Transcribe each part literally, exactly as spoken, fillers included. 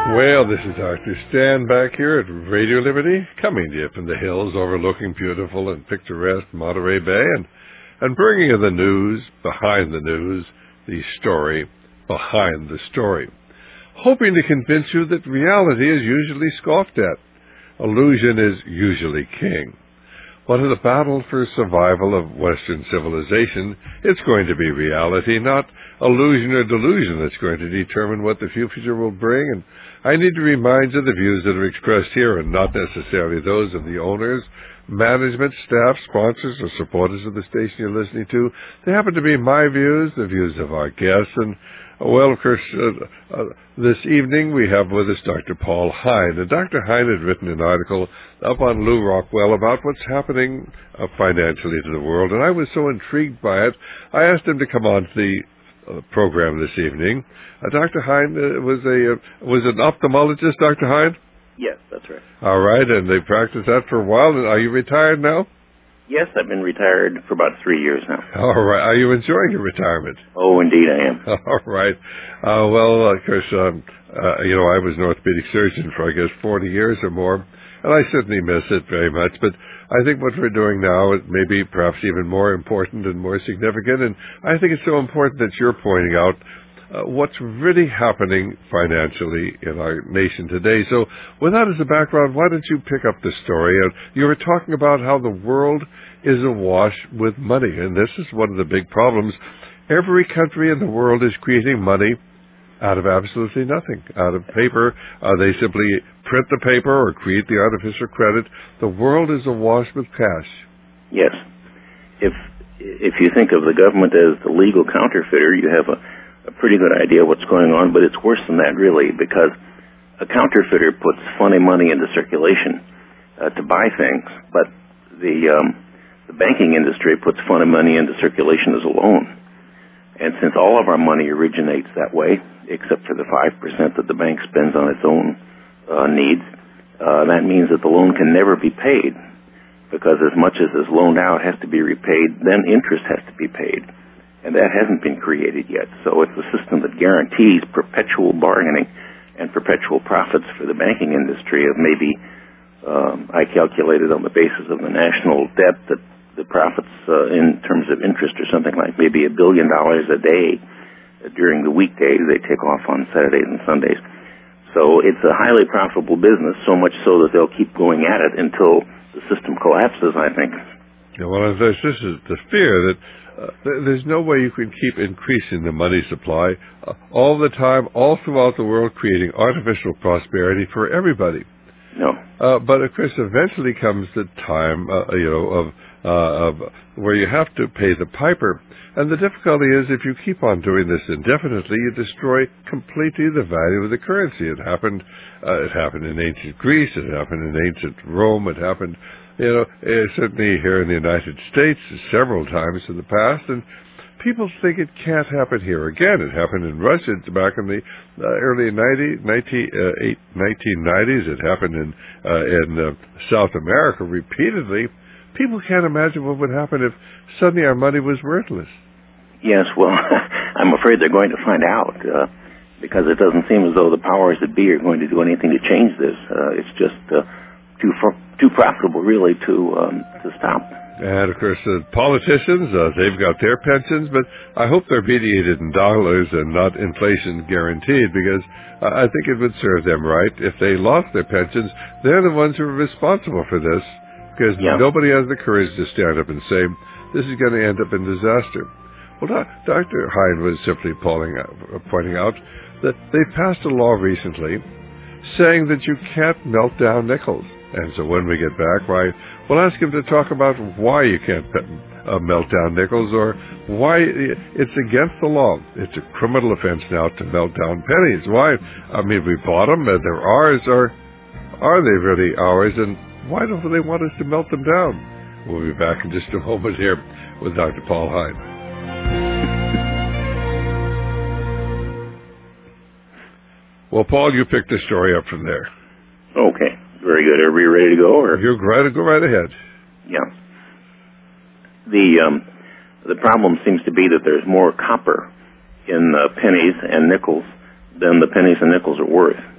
Well, this is Doctor Stan back here at Radio Liberty, coming to you from the hills overlooking beautiful and picturesque Monterey Bay, and, and bringing you the news behind the news, the story behind the story, hoping to convince you that reality is usually scoffed at. Illusion is usually king. But in the battle for survival of Western civilization, it's going to be reality, not illusion or delusion, that's going to determine what the future will bring. And I need to remind you the views that are expressed here are not necessarily those of the owners, management, staff, sponsors, or supporters of the station you're listening to. They happen to be my views, the views of our guests, and well, of course, uh, uh, this evening we have with us Doctor Paul Hein. And Doctor Hein had written an article up on Lew Rockwell about what's happening uh, financially to the world, and I was so intrigued by it, I asked him to come on to the uh, program this evening. Uh, Doctor Hein uh, was a uh, was an ophthalmologist, Doctor Hein? Yes, that's right. All right, and they practiced that for a while. And are you retired now? Yes, I've been retired for about three years now. All right. Are you enjoying your retirement? Oh, indeed I am. All right. Uh, well, of course, um, uh, you know, I was an orthopedic surgeon for, I guess, forty years or more, and I certainly miss it very much. But I think what we're doing now is maybe perhaps even more important and more significant, and I think it's so important that you're pointing out Uh, what's really happening financially in our nation today. So with that as a background, why don't you pick up the story? Uh, you were talking about how the world is awash with money, and this is one of the big problems. Every country in the world is creating money out of absolutely nothing, out of paper. Uh, they simply print the paper or create the artificial credit. The world is awash with cash. Yes. If if you think of the government as the legal counterfeiter, you have a a pretty good idea what's going on, but it's worse than that, really, because a counterfeiter puts funny money into circulation uh, to buy things, but the um, the banking industry puts funny money into circulation as a loan. And since all of our money originates that way, except for the five percent that the bank spends on its own uh, needs, uh, that means that the loan can never be paid, because as much as is loaned out has to be repaid, then interest has to be paid. And that hasn't been created yet. So it's a system that guarantees perpetual bargaining and perpetual profits for the banking industry of maybe, um, I calculated on the basis of the national debt that the profits uh, in terms of interest or something like maybe a billion dollars a day during the weekdays. They take off on Saturdays and Sundays. So it's a highly profitable business, so much so that they'll keep going at it until the system collapses, I think. Yeah, well, this is the fear that Uh, there's no way you can keep increasing the money supply uh, all the time, all throughout the world, creating artificial prosperity for everybody. No. Uh, but of course, eventually comes the time, uh, you know, of, uh, of where you have to pay the piper. And the difficulty is, if you keep on doing this indefinitely, you destroy completely the value of the currency. It happened. Uh, it happened in ancient Greece. It happened in ancient Rome. It happened. You know, uh, certainly here in the United States several times in the past, and people think it can't happen here again. It happened in Russia back in the uh, early nineteen nineties. It happened in uh, in uh, South America repeatedly. People can't imagine what would happen if suddenly our money was worthless. Yes, well, I'm afraid they're going to find out, uh, because it doesn't seem as though the powers that be are going to do anything to change this. Uh, it's just uh, too far, too profitable, really, to um, to stop. And, of course, the politicians, uh, they've got their pensions, but I hope they're mediated in dollars and not inflation guaranteed, because uh, I think it would serve them right. If they lost their pensions, they're the ones who are responsible for this, because yeah. Nobody has the courage to stand up and say, this is going to end up in disaster. Well, Doctor Hein was simply out, pointing out that they passed a law recently saying that you can't melt down nickels. And so when we get back, why, we'll ask him to talk about why you can't uh, melt down nickels, or why it's against the law. It's a criminal offense now to melt down pennies. Why? I mean, we bought them, and they're ours, or are they really ours? And why don't they want us to melt them down? We'll be back in just a moment here with Doctor Paul Hein. Well, Paul, you picked the story up from there. Okay. Very good. Are we ready to go? Or? You're ready to go right ahead. Yeah. The um, the problem seems to be that there's more copper in uh, pennies and nickels than the pennies and nickels are worth.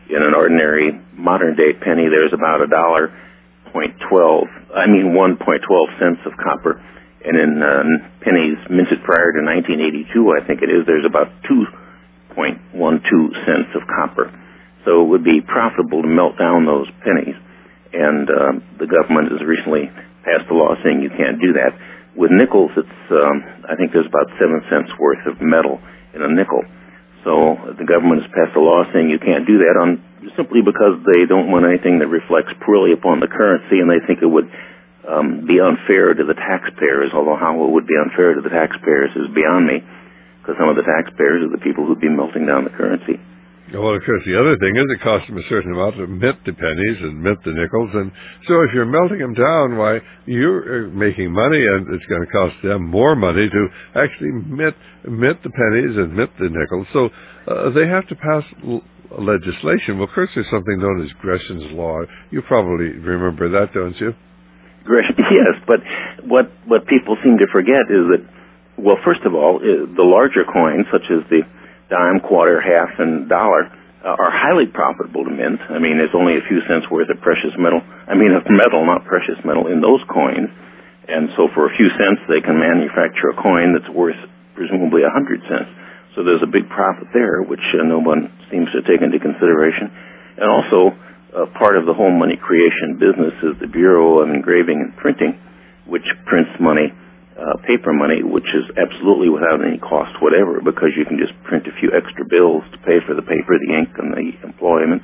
In an ordinary modern-day penny, there's about a dollar point twelve. I mean, one point twelve cents of copper, and in uh, pennies minted prior to nineteen eighty-two, I think it is, there's about two point one two cents of copper. So it would be profitable to melt down those pennies, and uh, the government has recently passed a law saying you can't do that. With nickels, it's um, I think there's about seven cents worth of metal in a nickel. So the government has passed a law saying you can't do that on simply because they don't want anything that reflects poorly upon the currency, and they think it would um, be unfair to the taxpayers, although how it would be unfair to the taxpayers is beyond me, because some of the taxpayers are the people who'd be melting down the currency. Well, of course, the other thing is it costs them a certain amount to mint the pennies and mint the nickels, and so if you're melting them down, why, you're making money, and it's going to cost them more money to actually mint, mint the pennies and mint the nickels. So uh, they have to pass l- legislation. Well, of course, there's something known as Gresham's Law. You probably remember that, don't you? Gresham, yes, but what, what people seem to forget is that, well, first of all, the larger coins, such as the dime, quarter, half, and dollar, uh, are highly profitable to mint. I mean, there's only a few cents worth of precious metal, I mean, of metal, not precious metal, in those coins. And so for a few cents, they can manufacture a coin that's worth presumably a hundred cents. So there's a big profit there, which uh, no one seems to take into consideration. And also, uh, part of the whole money creation business is the Bureau of Engraving and Printing, which prints money, Uh, paper money, which is absolutely without any cost whatever, because you can just print a few extra bills to pay for the paper, the ink, and the employment.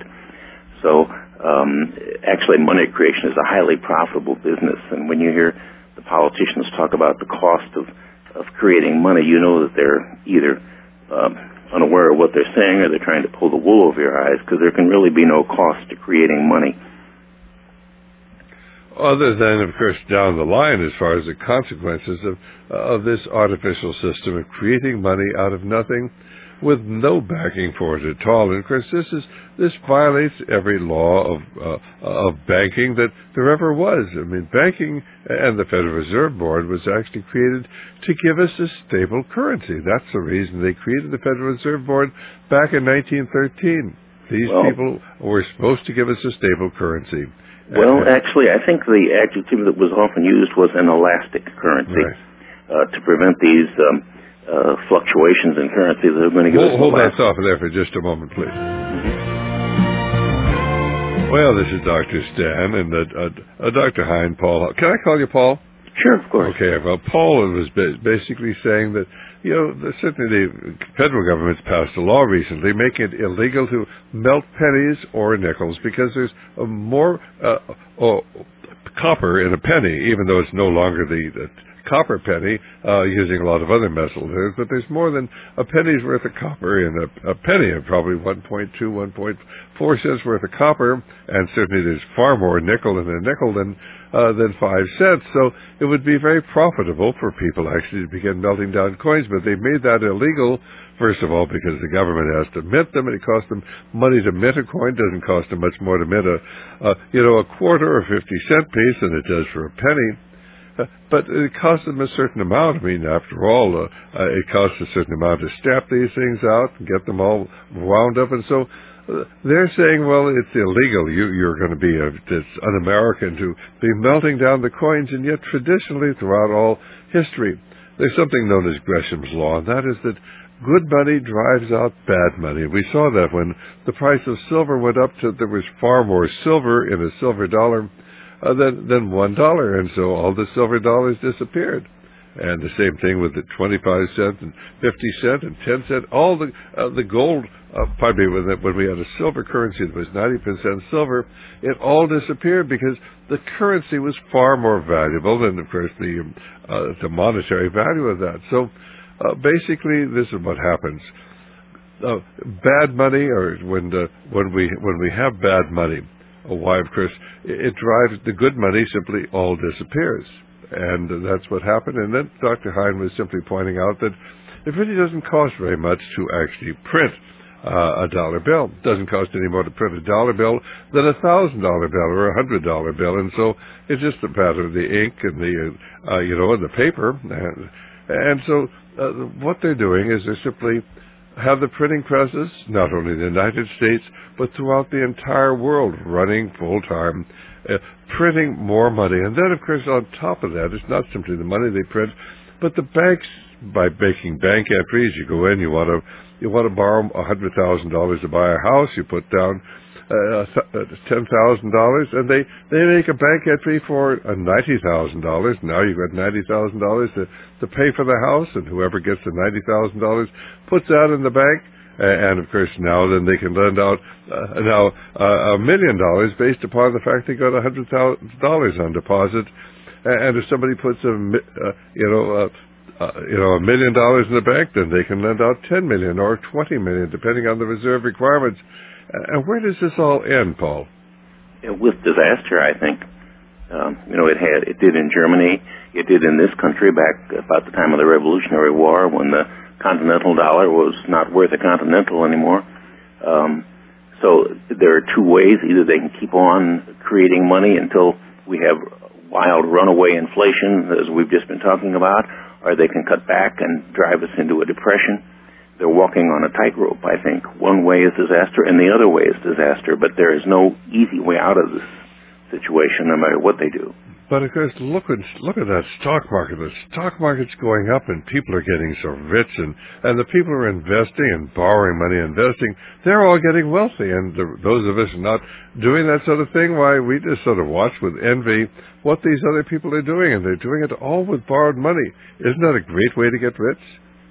So um, actually money creation is a highly profitable business, and when you hear the politicians talk about the cost of, of creating money, you know that they're either um, unaware of what they're saying or they're trying to pull the wool over your eyes, because there can really be no cost to creating money. Other than, of course, down the line as far as the consequences of, of this artificial system of creating money out of nothing with no backing for it at all. And, of course, this is this violates every law of, uh, of banking that there ever was. I mean, banking and the Federal Reserve Board was actually created to give us a stable currency. That's the reason they created the Federal Reserve Board back in nineteen thirteen. These well, people were supposed to give us a stable currency. Well, actually, I think the adjective that was often used was an elastic currency, right. uh, to prevent these um, uh, fluctuations in currency that are going to give hold, us... Hold that thought there for just a moment, please. Mm-hmm. Well, this is Doctor Stan and uh, uh, uh, Doctor Hein, Paul. Can I call you Paul? Sure, of course. Okay, well, Paul was basically saying that, you know, certainly the federal government's passed a law recently making it illegal to melt pennies or nickels because there's a more uh, oh, copper in a penny, even though it's no longer the, the copper penny, uh, using a lot of other metals. But there's more than a penny's worth of copper in a, a penny, and probably one point two, one point four cents worth of copper, and certainly there's far more nickel in a nickel than Uh, than five cents. So it would be very profitable for people actually to begin melting down coins, but they made that illegal, first of all, because the government has to mint them, and it costs them money to mint a coin. It doesn't cost them much more to mint a, uh, you know, a quarter or fifty cent piece than it does for a penny. Uh, but it costs them a certain amount. I mean, after all, uh, uh, it costs a certain amount to stamp these things out and get them all wound up, and so they're saying, well, it's illegal. You, you're going to be a, it's un-American to be melting down the coins, and yet traditionally throughout all history, there's something known as Gresham's Law, and that is that good money drives out bad money. We saw that when the price of silver went up to, there was far more silver in a silver dollar uh, than, than one dollar, and so all the silver dollars disappeared. And the same thing with the twenty-five cent and fifty cent and ten cent. All the uh, the gold, uh, pardon me, when, the, when we had a silver currency that was ninety percent silver, it all disappeared because the currency was far more valuable than, of course, the uh, the monetary value of that. So uh, basically, this is what happens. Uh, bad money, or when the, when we when we have bad money, oh, why, of course, it, it drives the good money simply all disappears. And that's what happened. And then Doctor Hein was simply pointing out that it really doesn't cost very much to actually print uh, a dollar bill. It doesn't cost any more to print a dollar bill than a thousand dollar bill or a hundred dollar bill. And so it's just a matter of the ink and the, uh, you know, and the paper. And, and so uh, what they're doing is they're simply have the printing presses, not only in the United States, but throughout the entire world, running full-time, uh, printing more money. And then, of course, on top of that, it's not simply the money they print, but the banks, by making bank entries, you go in, you want to you want to borrow one hundred thousand dollars to buy a house, you put down uh, ten thousand dollars, and they, they make a bank entry for uh, ninety thousand dollars. Now you've got ninety thousand dollars to, to pay for the house, and whoever gets the ninety thousand dollars puts that in the bank. And, of course, now then they can lend out uh, now uh, a million dollars based upon the fact they got one hundred thousand dollars on deposit. And if somebody puts a, uh, you know, uh, uh, you know, a million dollars in the bank, then they can lend out ten million or twenty million, depending on the reserve requirements. And where does this all end, Paul? With disaster, I think. Um, you know, it had, it did in Germany. It did in this country back about the time of the Revolutionary War, when the continental dollar was not worth a continental anymore. Um, so there are two ways: either they can keep on creating money until we have wild runaway inflation, as we've just been talking about, or they can cut back and drive us into a depression. They're walking on a tightrope, I think. One way is disaster, and the other way is disaster, but there is no easy way out of this situation, no matter what they do. But, of course, look at, look at that stock market. The stock market's going up, and people are getting so rich, and, and the people who are investing and borrowing money and investing, they're all getting wealthy. And the, those of us not doing that sort of thing, why, we just sort of watch with envy what these other people are doing, and they're doing it all with borrowed money. Isn't that a great way to get rich?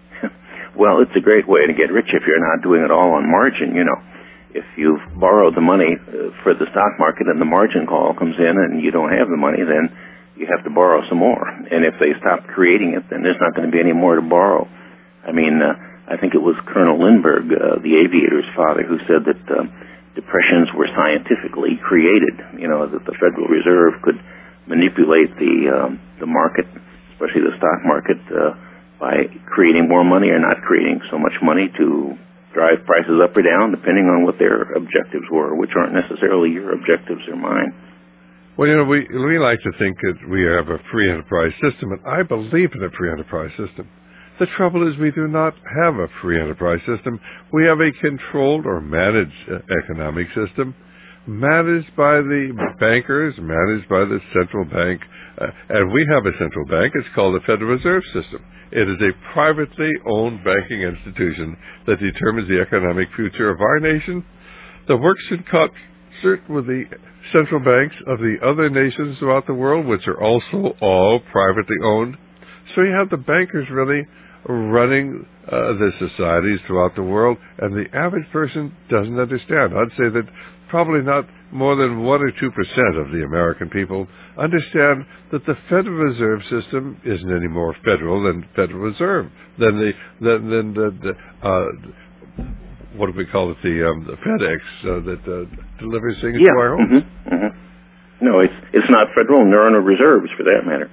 Well, it's a great way to get rich if you're not doing it all on margin, you know. If you've borrowed the money uh, for the stock market and the margin call comes in and you don't have the money, then you have to borrow some more. And if they stop creating it, then there's not going to be any more to borrow. I mean, uh, I think it was Colonel Lindbergh, uh, the aviator's father, who said that uh, depressions were scientifically created, you know, that the Federal Reserve could manipulate the, um, the market, especially the stock market, uh, by creating more money or not creating so much money to drive prices up or down, depending on what their objectives were, which aren't necessarily your objectives or mine. Well, you know, we we like to think that we have a free enterprise system, and I believe in a free enterprise system. The trouble is we do not have a free enterprise system. We have a controlled or managed uh, economic system, managed by the bankers, managed by the central bank, uh, and we have a central bank. It's called the Federal Reserve System. It is a privately owned banking institution that determines the economic future of our nation, that works in concert with the central banks of the other nations throughout the world, which are also all privately owned. So you have the bankers really running uh, the societies throughout the world, and the average person doesn't understand. I'd say that probably not more than one or two percent of the American people understand that the Federal Reserve System isn't any more federal than Federal Reserve, than the than, than the, the uh, what do we call it, the, um, the FedEx uh, that uh, delivers things yeah. to our homes. Mm-hmm. Mm-hmm. No, it's it's not federal, and there are no reserves for that matter.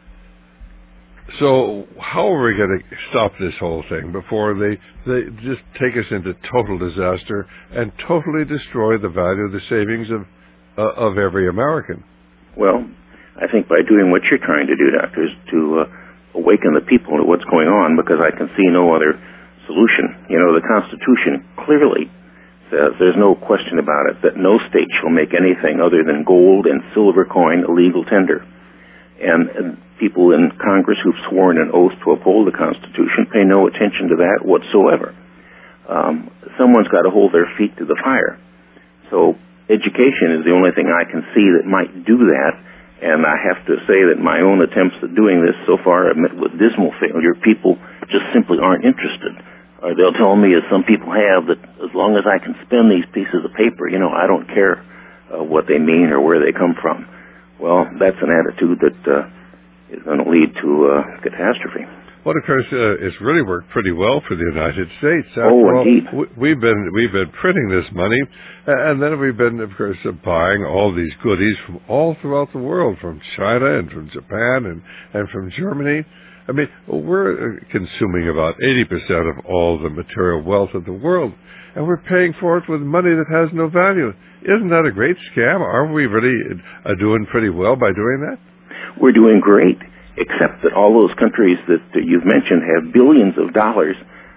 So how are we going to stop this whole thing before they, they just take us into total disaster and totally destroy the value of the savings of uh, of every American? Well, I think by doing what you're trying to do, Doctor, is to uh, awaken the people to what's going on, because I can see no other solution. You know, the Constitution clearly says, there's no question about it, that no state shall make anything other than gold and silver coin a legal tender. And, and people in Congress who've sworn an oath to uphold the Constitution pay no attention to that whatsoever. Um, someone's got to hold their feet to the fire. So education is the only thing I can see that might do that, and I have to say that my own attempts at doing this so far have met with dismal failure. People just simply aren't interested. Or they'll tell me, as some people have, that as long as I can spend these pieces of paper, you know, I don't care uh, what they mean or where they come from. Well, that's an attitude that uh, is going to lead to uh, catastrophe. Well, of course, uh, it's really worked pretty well for the United States. After oh, all, indeed. We've been we've been printing this money, and then we've been, of course, uh, buying all these goodies from all throughout the world, from China and from Japan and, and from Germany. I mean, we're consuming about eighty percent of all the material wealth of the world, and we're paying for it with money that has no value. Isn't that a great scam? Aren't we really uh, doing pretty well by doing that? We're doing great, except that all those countries that uh, you've mentioned have billions of dollars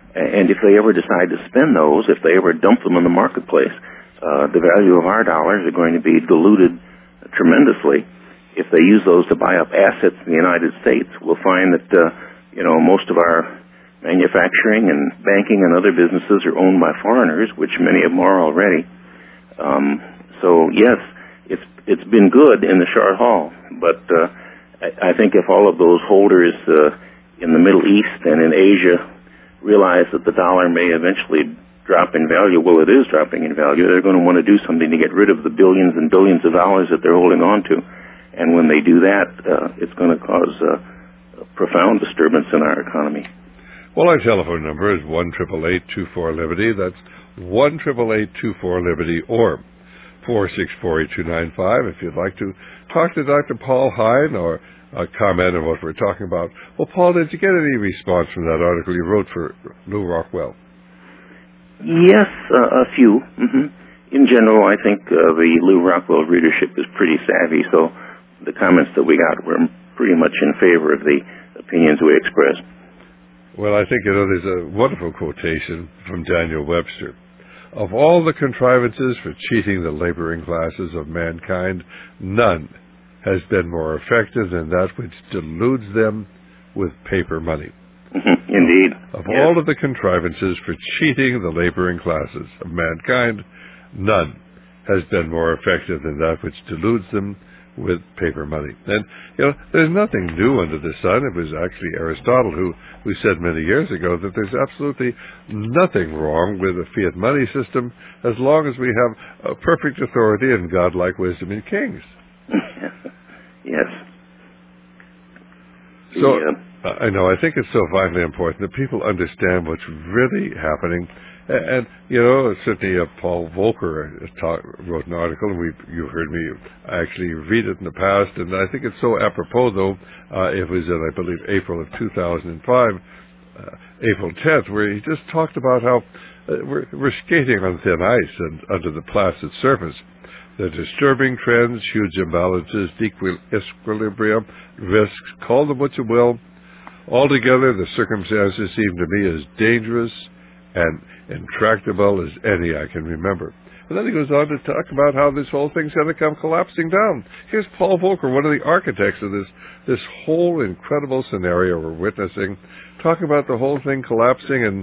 And if they ever decide to spend those, if they ever dump them in the marketplace, uh, the value of our dollars are going to be diluted tremendously. If they use those to buy up assets in the United States, we'll find that, uh, you know, most of our manufacturing and banking and other businesses are owned by foreigners, which many of them are already. Um, so, yes, it's it's been good in the short haul, but uh, I, I think if all of those holders uh, in the Middle East and in Asia realize that the dollar may eventually drop in value, well, it is dropping in value, they're going to want to do something to get rid of the billions and billions of dollars that they're holding on to. And when they do that, uh, it's going to cause uh, a profound disturbance in our economy. Well, our telephone number is one eight eight eight, two four, Liberty. That's one eight eight eight, two four, Liberty, or four six four, eight two nine five if you'd like to talk to Doctor Paul Hein or uh, comment on what we're talking about. Well, Paul, did you get any response from that article you wrote for Lew Rockwell? Yes, uh, a few. Mm-hmm. In general, I think uh, the Lew Rockwell readership is pretty savvy, so the comments that we got were pretty much in favor of the opinions we expressed. Well, I think, you know, there's a wonderful quotation from Daniel Webster. Of all the contrivances for cheating the laboring classes of mankind, none has been more effective than that which deludes them with paper money. Indeed. Of yes. all of the contrivances for cheating the laboring classes of mankind, none has been more effective than that which deludes them with paper money. And, you know, there's nothing new under the sun. It was actually Aristotle who, who said many years ago that there's absolutely nothing wrong with a fiat money system as long as we have a perfect authority and godlike wisdom in kings. Yes. So, yeah. I know, I think it's so vitally important that people understand what's really happening. And, and you know, certainly uh, Paul Volcker taught, wrote an article, and we you've heard me actually read it in the past, and I think it's so apropos, though. Uh, it was in, I believe, April of two thousand five, uh, April tenth, where he just talked about how uh, we're, we're skating on thin ice and under the placid surface. The disturbing trends, huge imbalances, disequilibrium, risks, call them what you will. Altogether, the circumstances seem to me as dangerous and intractable as any I can remember. And then he goes on to talk about how this whole thing's going to come collapsing down. Here's Paul Volcker, one of the architects of this this whole incredible scenario we're witnessing, talking about the whole thing collapsing and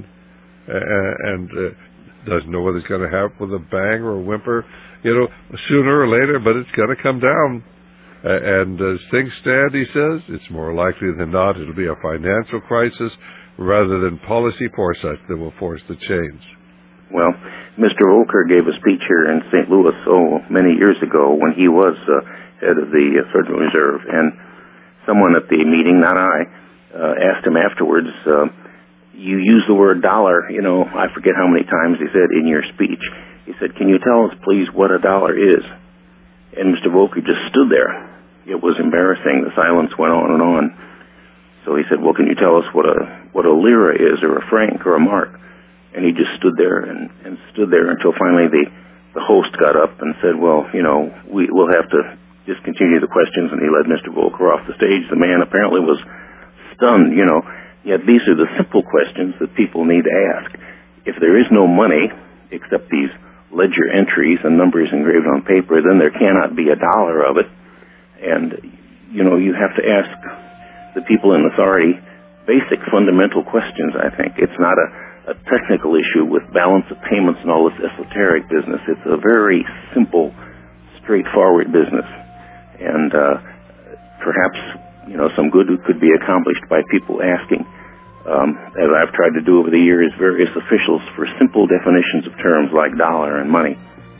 uh, and uh, doesn't know whether it's going to happen with a bang or a whimper, you know, sooner or later, but it's going to come down. Uh, and as things stand, he says, it's more likely than not it'll be a financial crisis rather than policy foresight that will force the change. Well, Mister Volcker gave a speech here in Saint Louis, oh, many years ago when he was uh, head of the uh, Federal Reserve, and someone at the meeting, not I, uh, asked him afterwards, uh, you used the word dollar, you know, I forget how many times he said in your speech. He said, can you tell us, please, what a dollar is? And Mister Volcker just stood there. It was embarrassing. The silence went on and on. So he said, well, can you tell us what a what a lira is, or a franc, or a mark? And he just stood there and, and stood there until finally the, the host got up and said, well, you know, we, we'll have to discontinue the questions, and he led Mister Volcker off the stage. The man apparently was stunned, you know. Yet these are the simple questions that people need to ask. If there is no money, except these ledger entries and numbers engraved on paper, then there cannot be a dollar of it. And, you know, you have to ask the people in authority basic fundamental questions, I think. It's not a, a technical issue with balance of payments and all this esoteric business. It's a very simple, straightforward business. And uh, perhaps, you know, some good could be accomplished by people asking, um, as I've tried to do over the years, various officials for simple definitions of terms like dollar and money.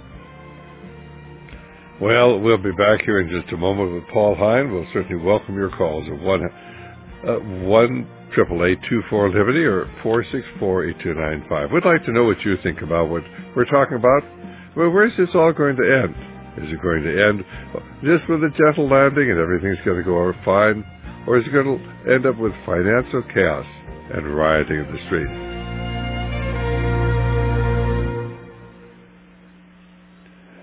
Well, we'll be back here in just a moment with Paul Hein. We'll certainly welcome your calls at one uh, one triple eight two four Liberty or four six four eight two nine five. We'd like to know what you think about what we're talking about. Well, where's this all going to end? Is it going to end just with a gentle landing and everything's going to go over fine, or is it going to end up with financial chaos and rioting in the streets?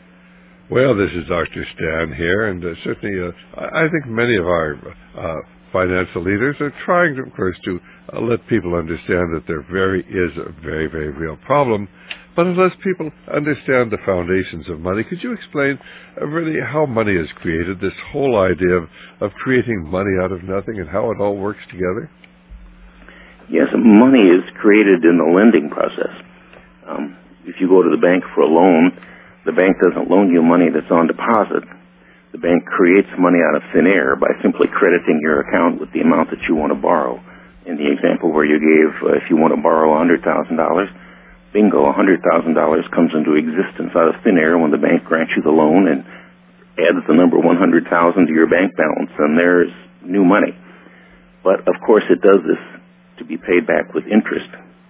Well, this is Doctor Stan here, and uh, certainly uh, I think many of our uh, financial leaders are trying, of course, to uh, let people understand that there very is a very, very real problem. But unless people understand the foundations of money, could you explain uh, really how money is created, this whole idea of, of creating money out of nothing and how it all works together? Yes, money is created in the lending process. Um, if you go to the bank for a loan, the bank doesn't loan you money that's on deposit. The bank creates money out of thin air by simply crediting your account with the amount that you want to borrow. In the example where you gave, uh, if you want to borrow one hundred thousand dollars, bingo, one hundred thousand dollars comes into existence out of thin air when the bank grants you the loan and adds the number one hundred thousand dollars to your bank balance, and there's new money. But, of course, it does this to be paid back with interest.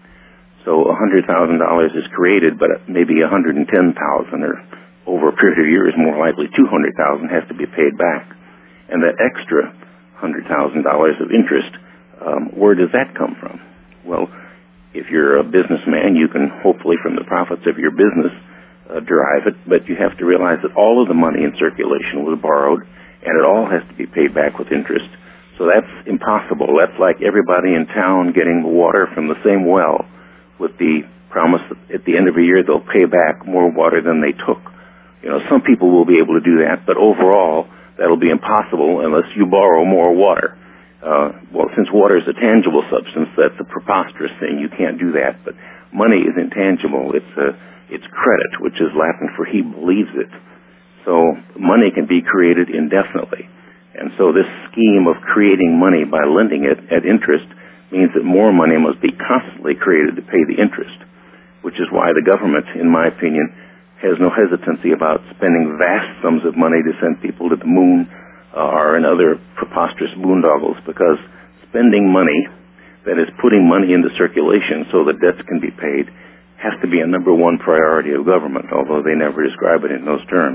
So one hundred thousand dollars is created, but maybe one hundred ten thousand dollars or over a period of years, more likely two hundred thousand dollars has to be paid back. And that extra one hundred thousand dollars of interest, um, where does that come from? Well, if you're a businessman, you can hopefully from the profits of your business uh, derive it, but you have to realize that all of the money in circulation was borrowed, and it all has to be paid back with interest. So that's impossible. That's like everybody in town getting water from the same well with the promise that at the end of a year they'll pay back more water than they took. You know, some people will be able to do that, but overall, that'll be impossible unless you borrow more water. Uh, well, since water is a tangible substance, that's a preposterous thing. You can't do that. But money is intangible. It's a, it's credit, which is Latin for he believes it. So money can be created indefinitely. And so this scheme of creating money by lending it at interest means that more money must be constantly created to pay the interest, which is why the government, in my opinion, has no hesitancy about spending vast sums of money to send people to the moon uh, or in other preposterous boondoggles, because spending money, that is putting money into circulation so that debts can be paid, has to be a number one priority of government, although they never describe it in those terms.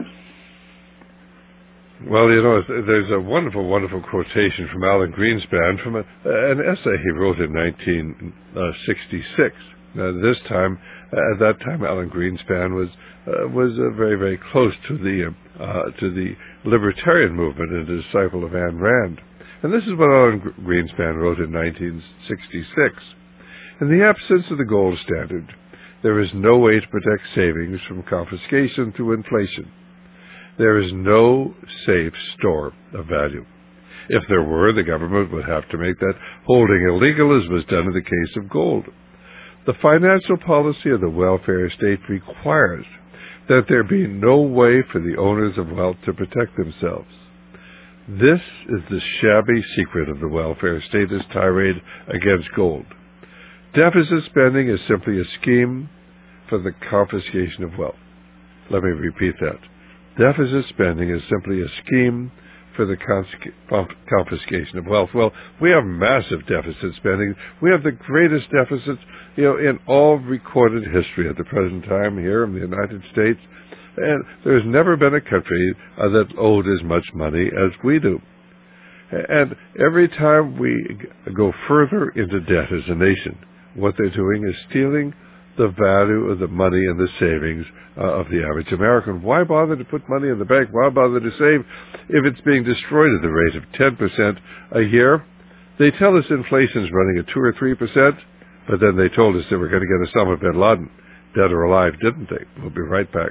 Well, you know, there's a wonderful, wonderful quotation from Alan Greenspan from a, an essay he wrote in nineteen sixty-six. Uh, this time, uh, at that time, Alan Greenspan was uh, was uh, very, very close to the uh, to the libertarian movement and a disciple of Ayn Rand. And this is what Alan Greenspan wrote in nineteen sixty-six. In the absence of the gold standard, there is no way to protect savings from confiscation through inflation. There is no safe store of value. If there were, the government would have to make that holding illegal, as was done in the case of gold. The financial policy of the welfare state requires that there be no way for the owners of wealth to protect themselves. This is the shabby secret of the welfare state's tirade against gold. Deficit spending is simply a scheme for the confiscation of wealth. Let me repeat that. Deficit spending is simply a scheme for the confiscation of wealth. Well, we have massive deficit spending. We have the greatest deficits, you know, in all recorded history at the present time here in the United States. And there's never been a country uh, that owed as much money as we do. And every time we go further into debt as a nation, what they're doing is stealing the value of the money and the savings uh, of the average American. Why bother to put money in the bank? Why bother to save if it's being destroyed at the rate of ten percent a year? They tell us inflation's running at two or three percent, but then they told us they were going to get Osama bin Laden, dead or alive, didn't they? We'll be right back.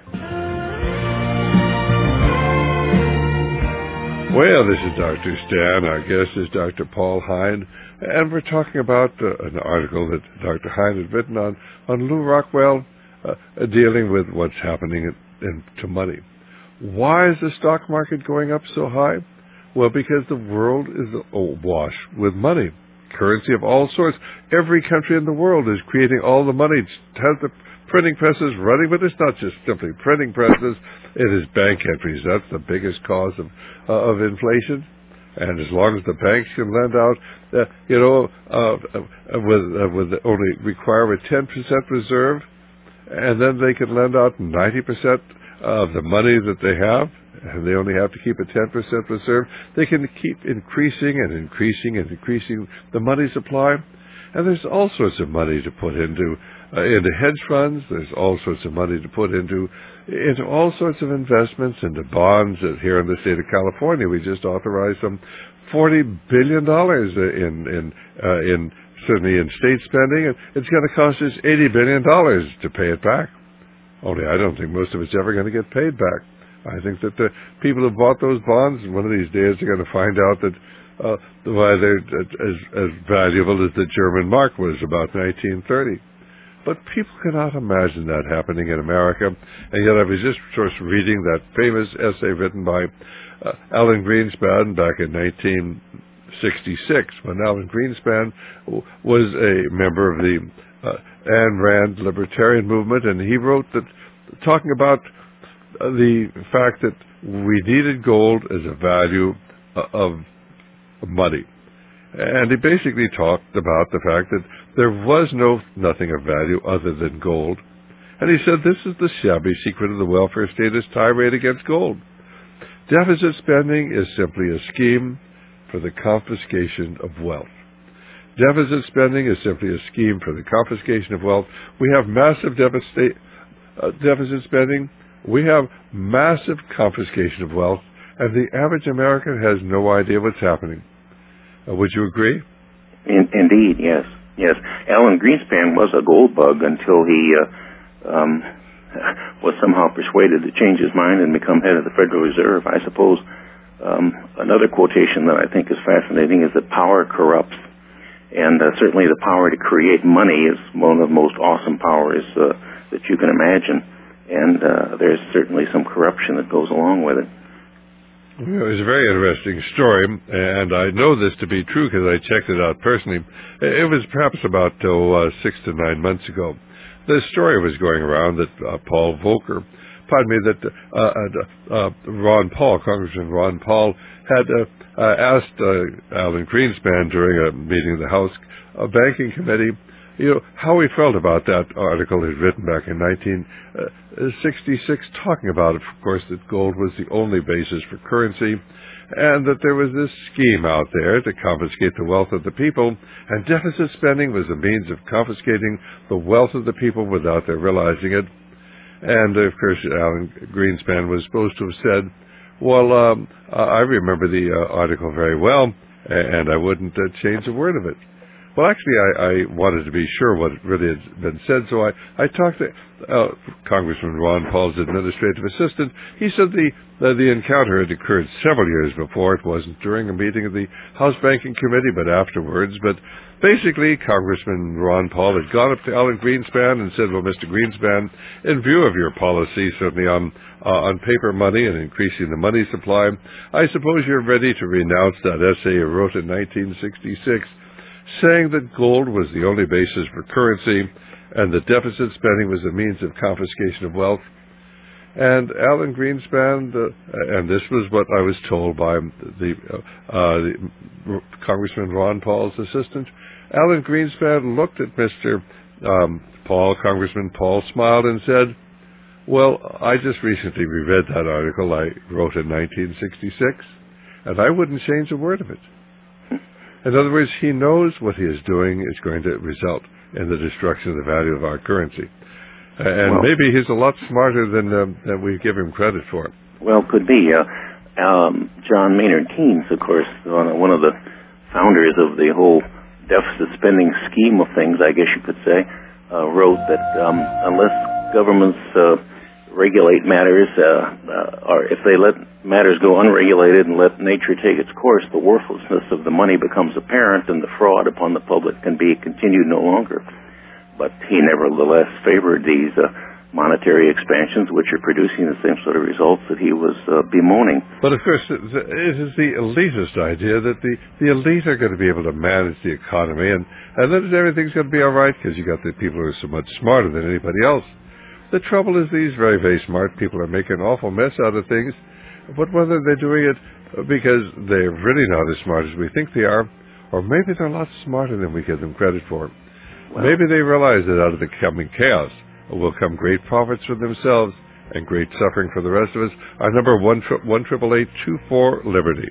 Well, this is Doctor Stan. Our guest is Doctor Paul Hein, and we're talking about uh, an article that Doctor Hein had written on, on Lew Rockwell, uh, dealing with what's happening in, in, to money. Why is the stock market going up so high? Well, because the world is awash with money, currency of all sorts. Every country in the world is creating all the money. It has the printing presses running, but it's not just simply printing presses. It is bank entries. That's the biggest cause of uh, of inflation. And as long as the banks can lend out, uh, you know, uh, uh, with uh, with only require a ten percent reserve, and then they can lend out ninety percent of the money that they have, and they only have to keep a ten percent reserve, they can keep increasing and increasing and increasing the money supply. And there's all sorts of money to put into uh, into hedge funds. There's all sorts of money to put into into all sorts of investments, into bonds. Here in the state of California, we just authorized some forty billion dollars in in uh, in certainly in state spending, and it's going to cost us eighty billion dollars to pay it back. Only I don't think most of it's ever going to get paid back. I think that the people who bought those bonds, one of these days, are going to find out that uh, why they're as, as valuable as the German mark was about nineteen thirty. But people cannot imagine that happening in America. And yet I was just sort of reading that famous essay written by uh, Alan Greenspan back in nineteen sixty-six, when Alan Greenspan was a member of the uh, Ayn Rand libertarian movement, and he wrote that, talking about uh, the fact that we needed gold as a value uh, of money. And he basically talked about the fact that there was no nothing of value other than gold. And he said, this is the shabby secret of the welfare statist tirade against gold. Deficit spending is simply a scheme for the confiscation of wealth. Deficit spending is simply a scheme for the confiscation of wealth. We have massive deficit, uh, deficit spending. We have massive confiscation of wealth. And the average American has no idea what's happening. Uh, would you agree? In, indeed, yes. Yes. Alan Greenspan was a gold bug until he uh, um, was somehow persuaded to change his mind and become head of the Federal Reserve. I suppose um, another quotation that I think is fascinating is that power corrupts. And uh, certainly the power to create money is one of the most awesome powers uh, that you can imagine. And uh, there's certainly some corruption that goes along with it. It was a very interesting story, and I know this to be true because I checked it out personally. It was perhaps about oh, uh, six to nine months ago. The story was going around that uh, Paul Volcker, pardon me, that uh, uh, Ron Paul, Congressman Ron Paul, had uh, uh, asked uh, Alan Greenspan during a meeting of the House uh, Banking Committee, you know, how he felt about that article he'd written back in nineteen sixty-six, talking about, of course, that gold was the only basis for currency, and that there was this scheme out there to confiscate the wealth of the people, and deficit spending was a means of confiscating the wealth of the people without their realizing it. And, of course, Alan Greenspan was supposed to have said, well, um, I remember the uh, article very well, and I wouldn't uh, change a word of it. Well, actually, I, I wanted to be sure what really had been said, so I, I talked to uh, Congressman Ron Paul's administrative assistant. He said the uh, the encounter had occurred several years before. It wasn't during a meeting of the House Banking Committee, but afterwards. But basically, Congressman Ron Paul had gone up to Alan Greenspan and said, well, Mister Greenspan, in view of your policy, certainly on, uh, on paper money and increasing the money supply, I suppose you're ready to renounce that essay you wrote in nineteen sixty-six, saying that gold was the only basis for currency and that deficit spending was a means of confiscation of wealth. And Alan Greenspan, uh, and this was what I was told by the, uh, the Congressman Ron Paul's assistant, Alan Greenspan looked at Mister Um, Paul, Congressman Paul, smiled and said, well, I just recently reread that article I wrote in nineteen sixty-six, and I wouldn't change a word of it. In other words, he knows what he is doing is going to result in the destruction of the value of our currency. Uh, and well, maybe he's a lot smarter than, uh, than we give him credit for. Well, could be. Uh, um, John Maynard Keynes, of course, one of the founders of the whole deficit spending scheme of things, I guess you could say, uh, wrote that um, unless governments uh, regulate matters, uh, uh, or if they let matters go unregulated and let nature take its course, the worthlessness of the money becomes apparent and the fraud upon the public can be continued no longer. But he nevertheless favored these uh, monetary expansions, which are producing the same sort of results that he was uh, bemoaning. But of course, it is the elitist idea that the, the elite are going to be able to manage the economy, and, and then everything's going to be all right because you got the people who are so much smarter than anybody else. The trouble is these very, very smart people are making an awful mess out of things, but whether they're doing it because they're really not as smart as we think they are, or maybe they're a lot smarter than we give them credit for. Well, maybe they realize that out of the coming chaos will come great profits for themselves and great suffering for the rest of us. Our number one one triple eight two four Liberty.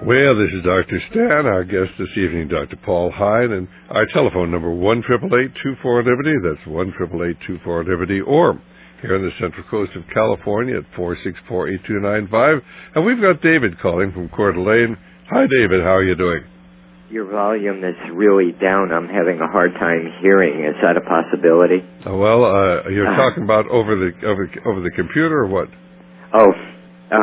Well, this is Doctor Stan, our guest this evening, Doctor Paul Hein, and our telephone number, one eight eight eight, two four, Liberty. That's one eight eight eight, two four, Liberty. Or here on the Central Coast of California at four six four, eight two nine five. And we've got David calling from Coeur d'Alene. Hi, David. How are you doing? Your volume is really down. I'm having a hard time hearing. Is that a possibility? Uh, well, uh, you're uh, talking about over the over, over the computer or what? Oh, uh,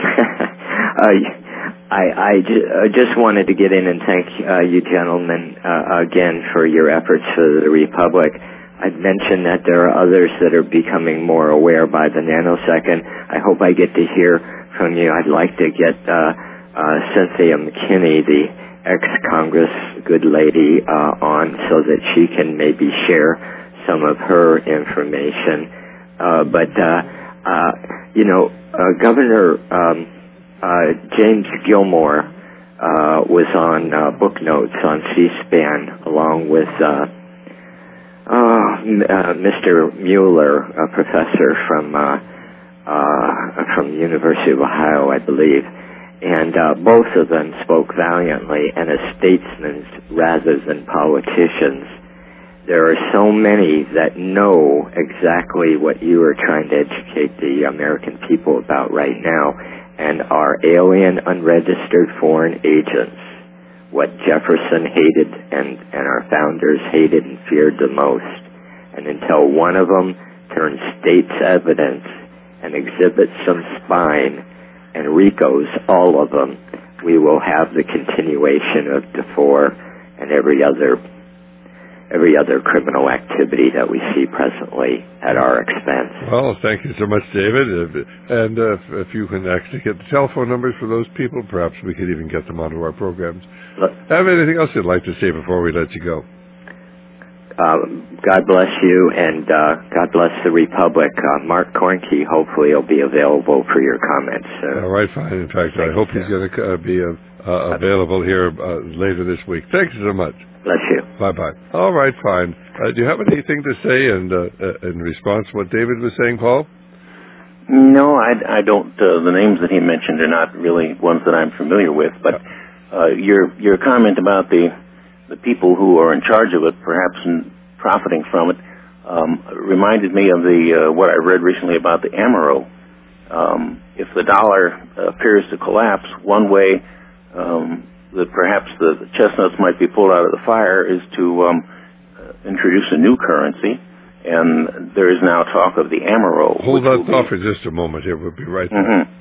uh, I, I just wanted to get in and thank uh, you gentlemen uh, again for your efforts for the Republic. I'd mentioned that there are others that are becoming more aware by the nanosecond. I hope I get to hear from you. I'd like to get uh, uh, Cynthia McKinney, the ex-Congress good lady, uh, on so that she can maybe share some of her information. Uh, but, uh, uh, you know, uh, Governor um, uh, James Gilmore uh, was on uh, book notes on C-SPAN along with uh, uh, uh, Mister Mueller, a professor from uh, uh, from the University of Ohio, I believe. And uh, both of them spoke valiantly and as statesmen rather than politicians. There are so many that know exactly what you are trying to educate the American people about right now and are alien, unregistered foreign agents, what Jefferson hated and, and our founders hated and feared the most. And until one of them turns state's evidence and exhibits some spine and RICO's all of them, we will have the continuation of DeFore and every other every other criminal activity that we see presently at our expense. Well, thank you so much, David. And uh, if you can actually get the telephone numbers for those people, perhaps we could even get them onto our programs. Look, have anything else you'd like to say before we let you go? Uh, God bless you, and uh, God bless the Republic. Uh, Mark Kornke, hopefully, will be available for your comments. Uh, All right, fine. In fact, I hope he's going to uh, be uh, uh, available here uh, later this week. Thanks so much. Bless you. Bye-bye. All right, fine. Uh, do you have anything to say in, uh, uh, in response to what David was saying, Paul? No, I, I don't. Uh, the names that he mentioned are not really ones that I'm familiar with, but uh, your your comment about the the people who are in charge of it, perhaps in profiting from it, um, reminded me of the uh, what I read recently about the Amero. Um, if the dollar appears to collapse, one way um, that perhaps the chestnuts might be pulled out of the fire is to um, uh, introduce a new currency, and there is now talk of the Amero. Hold that thought for just a moment here. We'll be right back. Mm-hmm.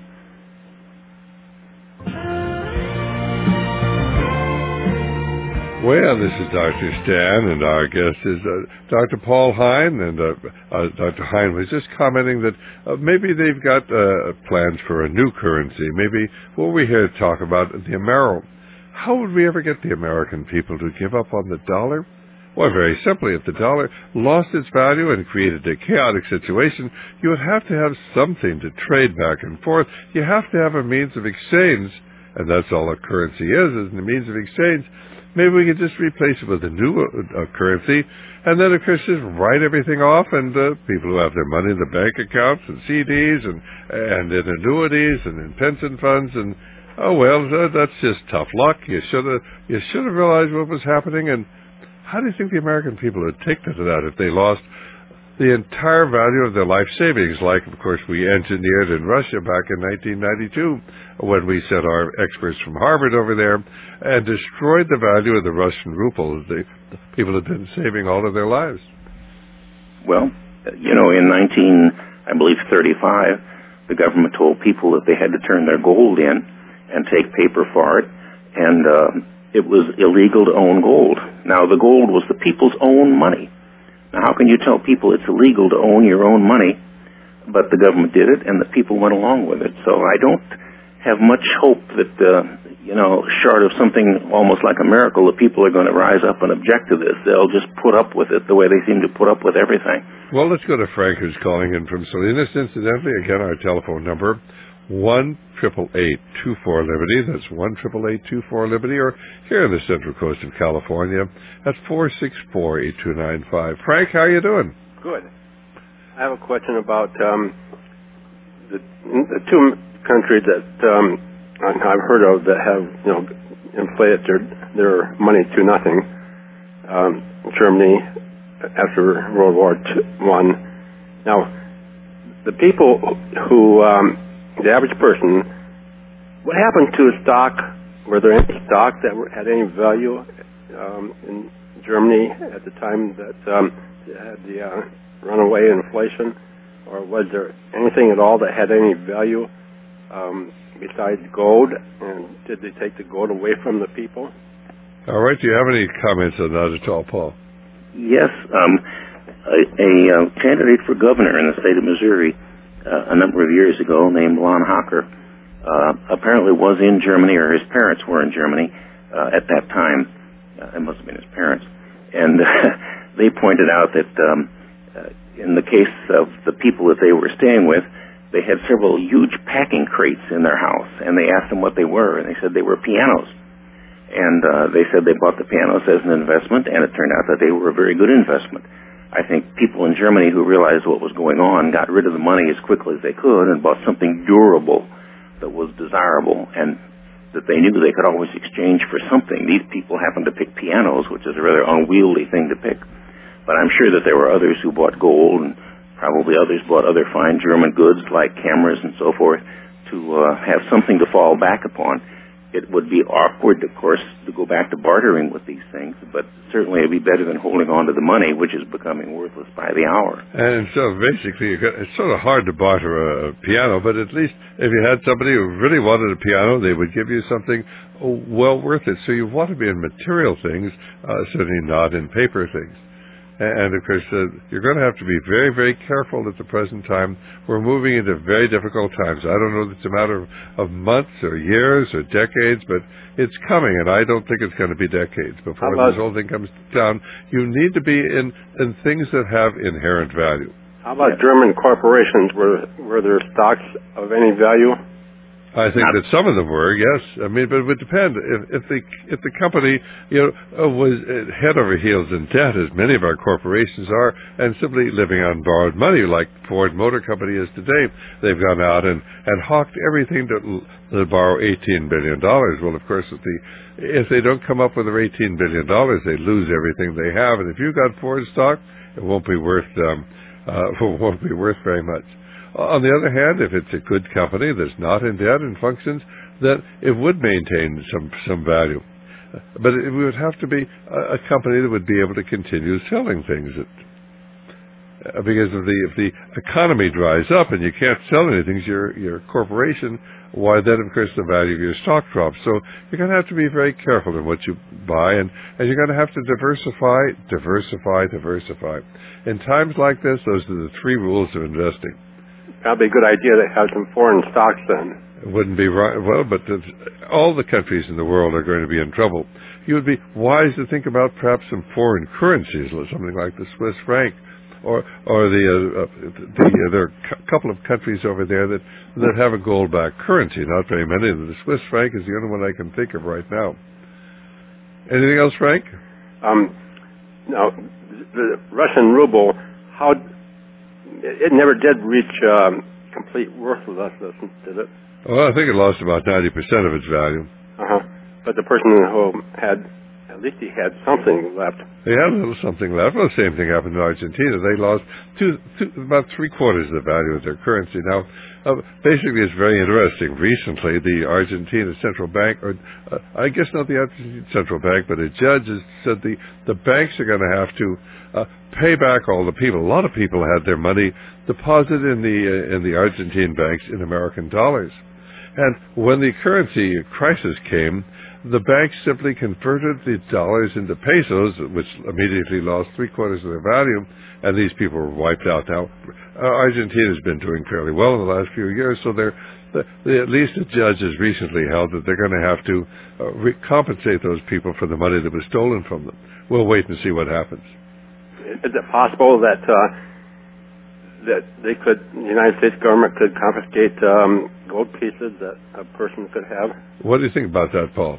Well, this is Doctor Stan, and our guest is uh, Doctor Paul Hein, and uh, uh, Doctor Hein was just commenting that uh, maybe they've got uh, plans for a new currency. Maybe what we're here to talk about, the Amero. How would we ever get the American people to give up on the dollar? Well, very simply, if the dollar lost its value and created a chaotic situation, you would have to have something to trade back and forth. You have to have a means of exchange, and that's all a currency is, is a means of exchange. Maybe we could just replace it with a new uh, currency, and then, of course, just write everything off, and uh, people who have their money in the bank accounts and C Ds and and in annuities and in pension funds, and, oh, well, uh, that's just tough luck. You should have you should have realized what was happening, and how do you think the American people would take to that if they lost the entire value of their life savings, like, of course, we engineered in Russia back in nineteen ninety-two when we sent our experts from Harvard over there and destroyed the value of the Russian ruble. The people had been saving all of their lives. Well, you know, in nineteen, I believe, thirty-five, the government told people that they had to turn their gold in and take paper for it, and uh, it was illegal to own gold. Now, the gold was the people's own money. Now, how can you tell people it's illegal to own your own money, but the government did it and the people went along with it? So I don't have much hope that, uh, you know, short of something almost like a miracle, the people are going to rise up and object to this. They'll just put up with it the way they seem to put up with everything. Well, let's go to Frank, who's calling in from Salinas. Incidentally, again, our telephone number, one eight eight eight, two four, Liberty. That's one eight eight eight, two four, Liberty. Or here on the Central Coast of California at four six four, eight two nine five. Frank, how are you doing? Good. I have a question about um, the, the two countries that um, I've heard of that have, you know, inflated their their money to nothing. Um, Germany after World War One. Now, the people who, um, the average person, what happened to a stock? Were there any stock that were, had any value um, in Germany at the time that um, had the uh, runaway inflation, or was there anything at all that had any value um, besides gold? And did they take the gold away from the people? All right. Do you have any comments on that at all, Paul? Yes. Um, a, a uh, candidate for governor in the state of Missouri uh, a number of years ago named Lon Hocker uh, apparently was in Germany, or his parents were in Germany uh, at that time. Uh, it must have been his parents. And uh, they pointed out that um, uh, in the case of the people that they were staying with, they had several huge packing crates in their house, and they asked them what they were, and they said they were pianos. And uh, they said they bought the pianos as an investment, and it turned out that they were a very good investment. I think people in Germany who realized what was going on got rid of the money as quickly as they could and bought something durable that was desirable and that they knew they could always exchange for something. These people happened to pick pianos, which is a rather unwieldy thing to pick. But I'm sure that there were others who bought gold, and probably others bought other fine German goods like cameras and so forth to uh, have something to fall back upon. It would be awkward, of course, to go back to bartering with these things, but certainly it would be better than holding on to the money, which is becoming worthless by the hour. And so basically, you got, it's sort of hard to barter a piano, but at least if you had somebody who really wanted a piano, they would give you something well worth it. So you want to be in material things, uh, certainly not in paper things. And, of course, uh, you're going to have to be very, very careful at the present time. We're moving into very difficult times. I don't know if it's a matter of, of months or years or decades, but it's coming, and I don't think it's going to be decades before this whole thing comes down. You need to be in, in things that have inherent value. How about German corporations? Were, were there stocks of any value? I think that some of them were, yes. I mean, but it would depend. If, if the if the company, you know, was head over heels in debt, as many of our corporations are, and simply living on borrowed money, like Ford Motor Company is today, they've gone out and, and hawked everything to, to borrow eighteen billion dollars. Well, of course, if, the, if they don't come up with their eighteen billion dollars, they lose everything they have. And if you've got Ford stock, it won't be worth um, uh, it won't be worth very much. On the other hand, if it's a good company that's not in debt and functions, then it would maintain some some value. But it would have to be a, a company that would be able to continue selling things. That, uh, because if the if the economy dries up and you can't sell anything to your your corporation, why then of course the value of your stock drops. So you're going to have to be very careful in what you buy, and, and you're going to have to diversify, diversify, diversify. In times like this, those are the three rules of investing. Probably a good idea to have some foreign stocks then. It wouldn't be right. Well, but the, all the countries in the world are going to be in trouble. You would be wise to think about perhaps some foreign currencies, something like the Swiss franc, or or the, uh, the uh, there are a couple of countries over there that that have a gold-backed currency. Not very many. The Swiss franc is the only one I can think of right now. Anything else, Frank? Um, now, the Russian ruble, how. It never did reach um, complete worthlessness, did it? Well, I think it lost about ninety percent of its value. Uh-huh. But the person who had, at least he had something left. He had a little something left. Well, the same thing happened in Argentina. They lost two, two, about three-quarters of the value of their currency. Now, uh, basically, it's very interesting. Recently, the Argentina Central Bank, or uh, I guess not the Argentina Central Bank, but a judge has said the, the banks are going to have to uh, pay back all the people. A lot of people had their money deposited in the uh, in the Argentine banks in American dollars. And when the currency crisis came, the banks simply converted the dollars into pesos, which immediately lost three-quarters of their value, and these people were wiped out. Now, uh, Argentina has been doing fairly well in the last few years, so they're, they, at least the judge has recently held that they're going to have to uh, re- compensate those people for the money that was stolen from them. We'll wait and see what happens. Is it possible that uh, that they could, the United States government could confiscate um, gold pieces that a person could have? What do you think about that, Paul?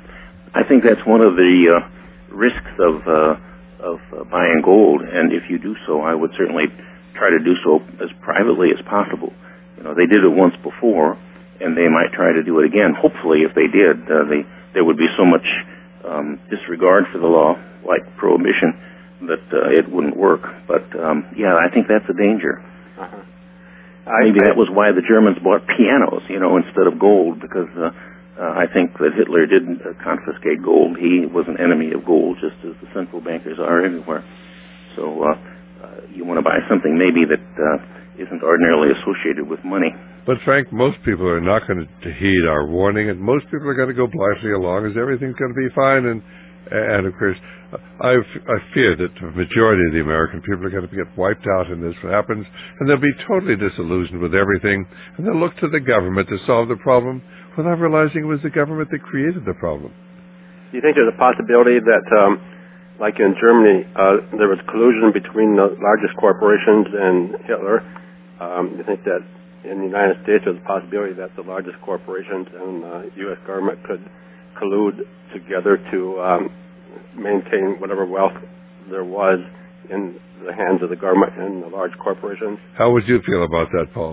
I think that's one of the uh, risks of uh, of uh, buying gold, and if you do so, I would certainly try to do so as privately as possible. You know, they did it once before, and they might try to do it again. Hopefully, if they did, uh, they, there would be so much um, disregard for the law, like prohibition, that uh, it wouldn't work. But, um, yeah, I think that's a danger. Uh-huh. Maybe I, that was why the Germans bought pianos, you know, instead of gold, because uh, uh, I think that Hitler didn't uh, confiscate gold. He was an enemy of gold, just as the central bankers are everywhere. So uh, uh, you want to buy something maybe that uh, isn't ordinarily associated with money. But, Frank, most people are not going to heed our warning, and most people are going to go blithely along as everything's going to be fine. And, and of course, I, I fear that the majority of the American people are going to get wiped out when this happens, and they'll be totally disillusioned with everything, and they'll look to the government to solve the problem without realizing it was the government that created the problem. Do you think there's a possibility that, um, like in Germany, uh, there was collusion between the largest corporations and Hitler? Um, do you think that in the United States there's a possibility that the largest corporations and the uh, U S government could collude together to um, maintain whatever wealth there was in the hands of the government and the large corporations? How would you feel about that, Paul?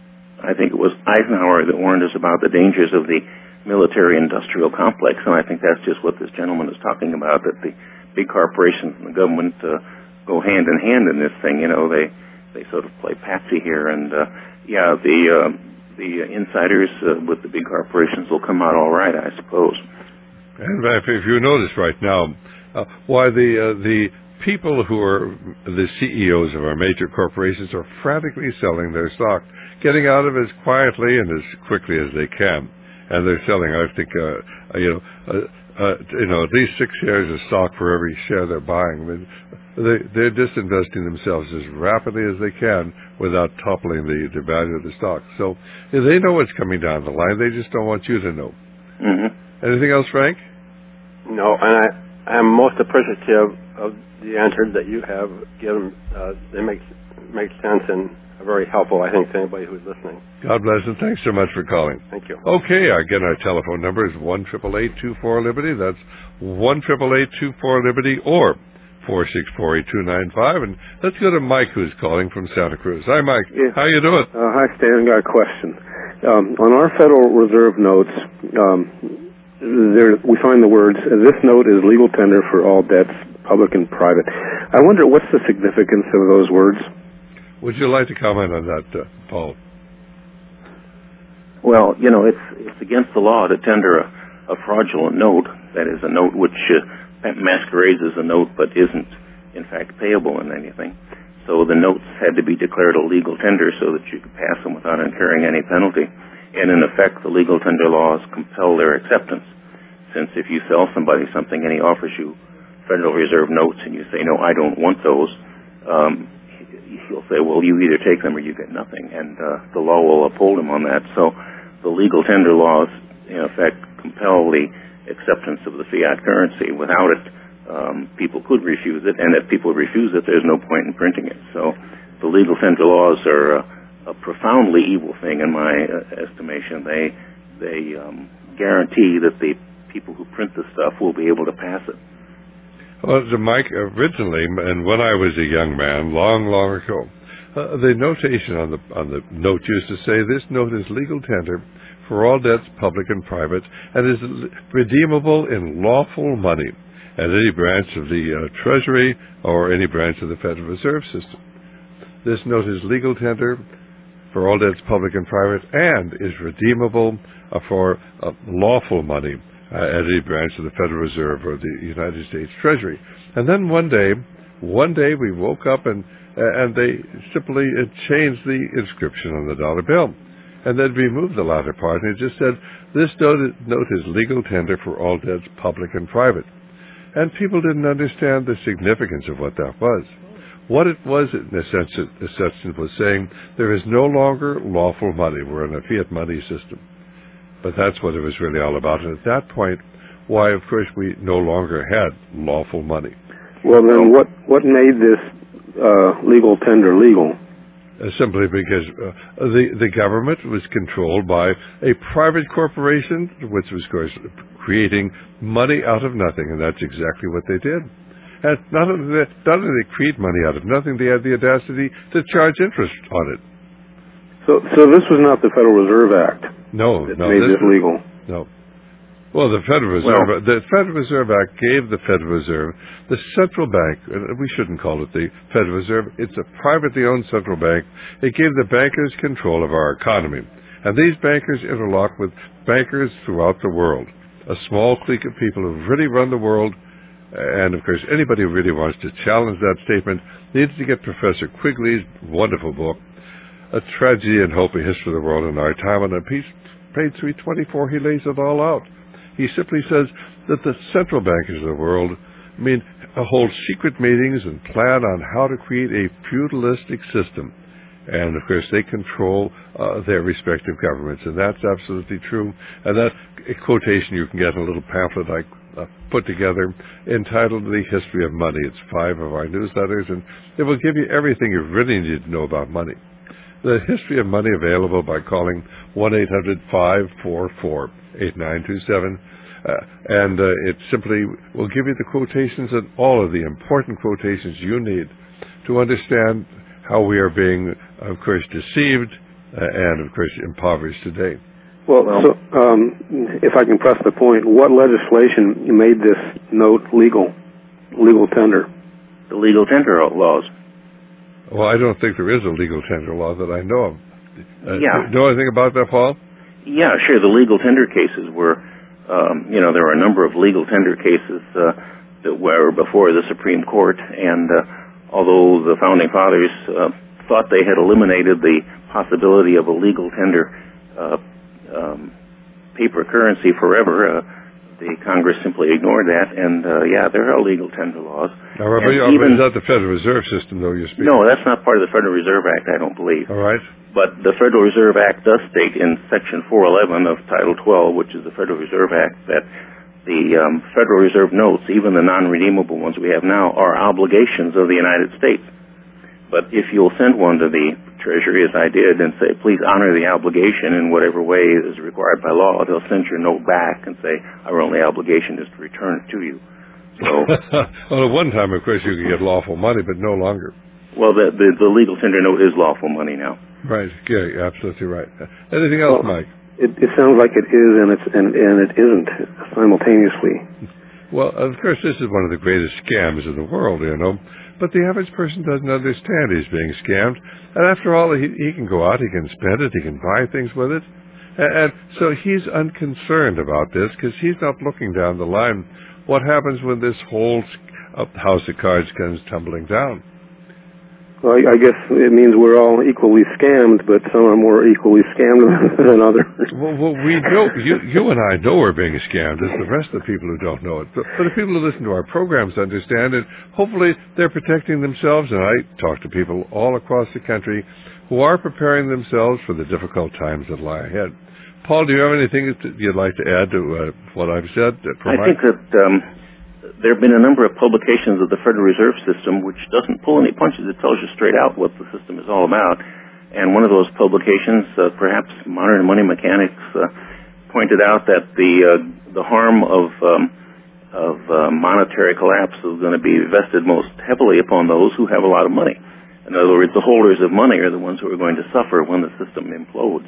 I think it was Eisenhower that warned us about the dangers of the military-industrial complex, and I think that's just what this gentleman is talking about, that the big corporations and the government uh, go hand in hand in this thing. You know, they they sort of play patsy here, and uh, yeah, the uh, the insiders uh, with the big corporations will come out all right, I suppose. And if you notice right now, uh, why the uh, the people who are the C E Os of our major corporations are frantically selling their stock, getting out of it as quietly and as quickly as they can. And they're selling, I think, uh, you know, uh, uh, you know, at least six shares of stock for every share they're buying. I mean, they, they're disinvesting themselves as rapidly as they can without toppling the, the value of the stock. So yeah, they know what's coming down the line. They just don't want you to know. Mm-hmm. Anything else, Frank? No, and I, I'm most appreciative of the answers that you have given. Uh, they make make sense and are very helpful, I think, to anybody who's listening. God bless, and thanks so much for calling. Thank you. Okay, again, our telephone number is one eight eight eight, two four, Liberty. That's one eight eight eight, two four, Liberty, or four six four, eight two nine five. And let's go to Mike, who's calling from Santa Cruz. Hi, Mike. Yeah. How you doing? Uh, hi, Stan. Got a question. Um, on our Federal Reserve notes, um, there we find the words, "This note is legal tender for all debts, public and private." I wonder, what's the significance of those words? Would you like to comment on that, uh, Paul? Well, you know, it's it's against the law to tender a, a fraudulent note. That is, a note which uh, masquerades as a note but isn't, in fact, payable in anything. So the notes had to be declared a legal tender so that you could pass them without incurring any penalty. And in effect, the legal tender laws compel their acceptance. Since if you sell somebody something and he offers you Federal Reserve notes and you say, no, I don't want those, um, he'll say, well, you either take them or you get nothing. And uh, the law will uphold him on that. So the legal tender laws, in effect, compel the acceptance of the fiat currency. Without it, um, people could refuse it. And if people refuse it, there's no point in printing it. So the legal tender laws are uh, a profoundly evil thing in my uh, estimation. They, they um, guarantee that the people who print the stuff will be able to pass it. Well, Mike, originally, and when I was a young man, long, long ago, uh, the notation on the on the note used to say, "This note is legal tender for all debts, public and private, and is redeemable in lawful money at any branch of the uh, Treasury or any branch of the Federal Reserve System. This note is legal tender for all debts, public and private, and is redeemable uh, for uh, lawful money Uh, at any branch of the Federal Reserve or the United States Treasury." And then one day, one day we woke up and uh, and they simply uh, changed the inscription on the dollar bill. And then removed the latter part, and it just said, "This note is, note is legal tender for all debts, public and private." And people didn't understand the significance of what that was. What it was, in a sense, in a sense was saying, there is no longer lawful money. We're in a fiat money system. But that's what it was really all about. And at that point, why, of course, we no longer had lawful money. Well, then what, what made this uh, legal tender legal? Uh, simply because uh, the, the government was controlled by a private corporation, which was, of course, creating money out of nothing. And that's exactly what they did. And not only that, not only did they create money out of nothing, they had the audacity to charge interest on it. So, so this was not the Federal Reserve Act. No, that no, made this this legal? No. Well, the Federal Reserve, Well, the Federal Reserve Act gave the Federal Reserve, the central bank, we shouldn't call it the Federal Reserve, it's a privately owned central bank. It gave the bankers control of our economy. And these bankers interlock with bankers throughout the world. A small clique of people who really run the world. And, of course, anybody who really wants to challenge that statement needs to get Professor Quigley's wonderful book, A Tragedy and Hope, A History of the World in Our Time. On page three twenty-four, he lays it all out. He simply says that the central bankers of the world I mean, hold secret meetings and plan on how to create a feudalistic system. And, of course, they control uh, their respective governments, and that's absolutely true. And that a quotation you can get in a little pamphlet I uh, put together entitled The History of Money. It's five of our newsletters, and it will give you everything you really need to know about money. The History of Money available by calling one eight hundred five four four eight nine two seven. Uh, and uh, it simply will give you the quotations and all of the important quotations you need to understand how we are being, of course, deceived uh, and, of course, impoverished today. Well, so, um, if I can press the point, what legislation made this note legal, legal tender? The legal tender laws. Well, I don't think there is a legal tender law that I know of. Uh, yeah. Do you know anything about that, Paul? Yeah, sure. The legal tender cases were, um, you know, there were a number of legal tender cases uh, that were before the Supreme Court, and uh, although the Founding Fathers uh, thought they had eliminated the possibility of a legal tender uh, um, paper currency forever, uh, the Congress simply ignored that, and uh, yeah, there are legal tender laws. Now, Robert, even, is that the Federal Reserve System, though, you're speaking? No, that's not part of the Federal Reserve Act, I don't believe. All right. But the Federal Reserve Act does state in Section four eleven of Title twelve, which is the Federal Reserve Act, that the um, Federal Reserve notes, even the non-redeemable ones we have now, are obligations of the United States. But if you'll send one to the Treasury, as I did, and say, please honor the obligation in whatever way is required by law, they'll send your note back and say, our only obligation is to return it to you. So, well, at one time, of course, you could get lawful money, but no longer. Well, the, the, the legal tender note is lawful money now. Right. Yeah, you're absolutely right. Anything else, well, Mike? It, it sounds like it is, and it's and, and it isn't simultaneously. Well, of course, this is one of the greatest scams in the world, you know. But the average person doesn't understand he's being scammed. And after all, he, he can go out, he can spend it, he can buy things with it. And, and so he's unconcerned about this because he's not looking down the line. What happens when this whole uh, house of cards comes tumbling down? Well, I guess it means we're all equally scammed, but some are more equally scammed than others. Well, well we know, you, you and I know we're being scammed. It's the rest of the people who don't know it. But, but the people who listen to our programs understand it. Hopefully they're protecting themselves, and I talk to people all across the country who are preparing themselves for the difficult times that lie ahead. Paul, do you have anything that you'd like to add to uh, what I've said? I think that um, there have been a number of publications of the Federal Reserve System which doesn't pull any punches. It tells you straight out what the system is all about. And one of those publications, uh, perhaps Modern Money Mechanics, uh, pointed out that the uh, the harm of um, of uh, monetary collapse is going to be vested most heavily upon those who have a lot of money. In other words, the holders of money are the ones who are going to suffer when the system implodes.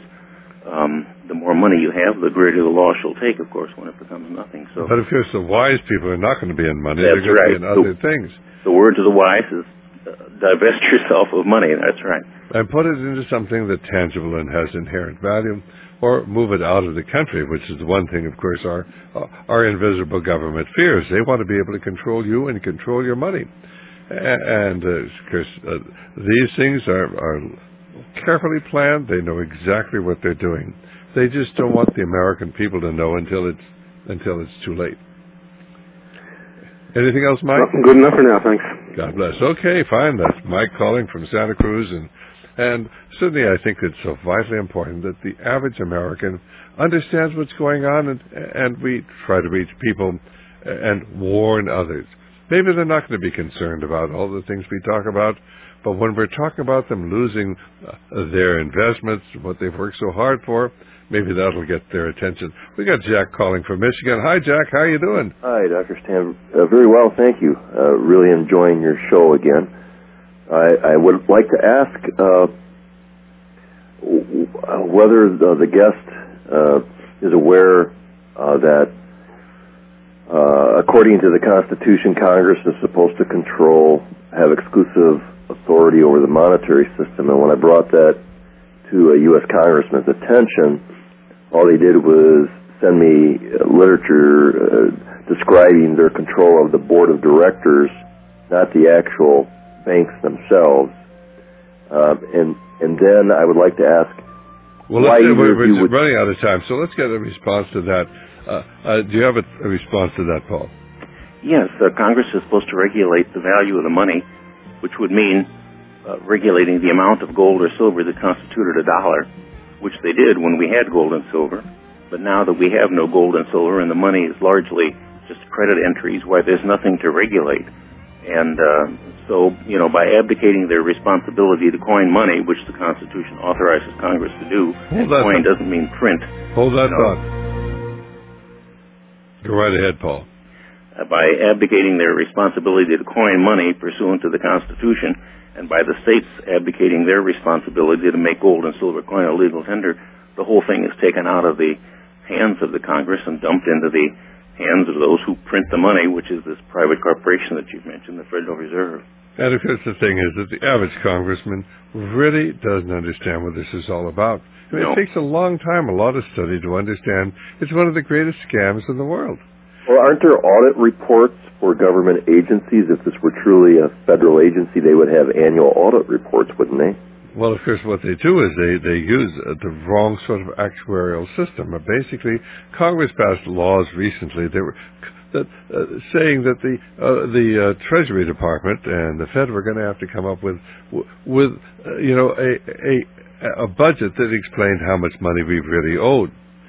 Um, the more money you have, the greater the loss you'll take, of course, when it becomes nothing. So, but of course, the wise people are not going to be in money; that's they're going right. to be in other the, things. The word to the wise is uh, divest yourself of money. That's right. And put it into something that's tangible and has inherent value, or move it out of the country, which is the one thing, of course, our uh, our invisible government fears. They want to be able to control you and control your money, and uh, of course, uh, these things are. are carefully planned. They know exactly what they're doing. They just don't want the American people to know until it's until it's too late. Anything else, Mike? Well, good enough for now, thanks. God bless. Okay, fine. That's Mike calling from Santa Cruz, and and certainly I think it's so vitally important that the average American understands what's going on, and and we try to reach people and warn others. Maybe they're not going to be concerned about all the things we talk about, but when we're talking about them losing uh, their investments, what they've worked so hard for, maybe that'll get their attention. We got Jack calling from Michigan. Hi, Jack. How you doing? Hi, Doctor Stan. Uh, very well, thank you. Uh, really enjoying your show again. I, I would like to ask uh, whether the, the guest uh, is aware uh, that, uh, according to the Constitution, Congress is supposed to control, have exclusive authority over the monetary system. And when I brought that to a U S congressman's attention, all they did was send me literature uh, describing their control of the board of directors, not the actual banks themselves. Uh, and and then I would like to ask, well, why let's, uh, we're, we're would, running out of time, so let's get a response to that. Uh, uh, do you have a, a response to that, Paul? Yes, uh, Congress is supposed to regulate the value of the money, which would mean uh, regulating the amount of gold or silver that constituted a dollar, which they did when we had gold and silver. But now that we have no gold and silver and the money is largely just credit entries, why there's nothing to regulate. And uh, so, you know, by abdicating their responsibility to coin money, which the Constitution authorizes Congress to do, and coin thought. doesn't mean print. Hold that you know, thought. Go right ahead, Paul. Uh, by abdicating their responsibility to coin money pursuant to the Constitution, and by the states abdicating their responsibility to make gold and silver coin a legal tender, the whole thing is taken out of the hands of the Congress and dumped into the hands of those who print the money, which is this private corporation that you've mentioned, the Federal Reserve. And of course the thing is that the average congressman really doesn't understand what this is all about. I mean, no. It takes a long time, a lot of study to understand it's one of the greatest scams in the world. Well, aren't there audit reports for government agencies? If this were truly a federal agency, they would have annual audit reports, wouldn't they? Well, of course, what they do is they, they use uh, the wrong sort of actuarial system. Uh, basically, Congress passed laws recently that were that, uh, saying that the uh, the uh, Treasury Department and the Fed were going to have to come up with with uh, you know a a a budget that explained how much money we really owed.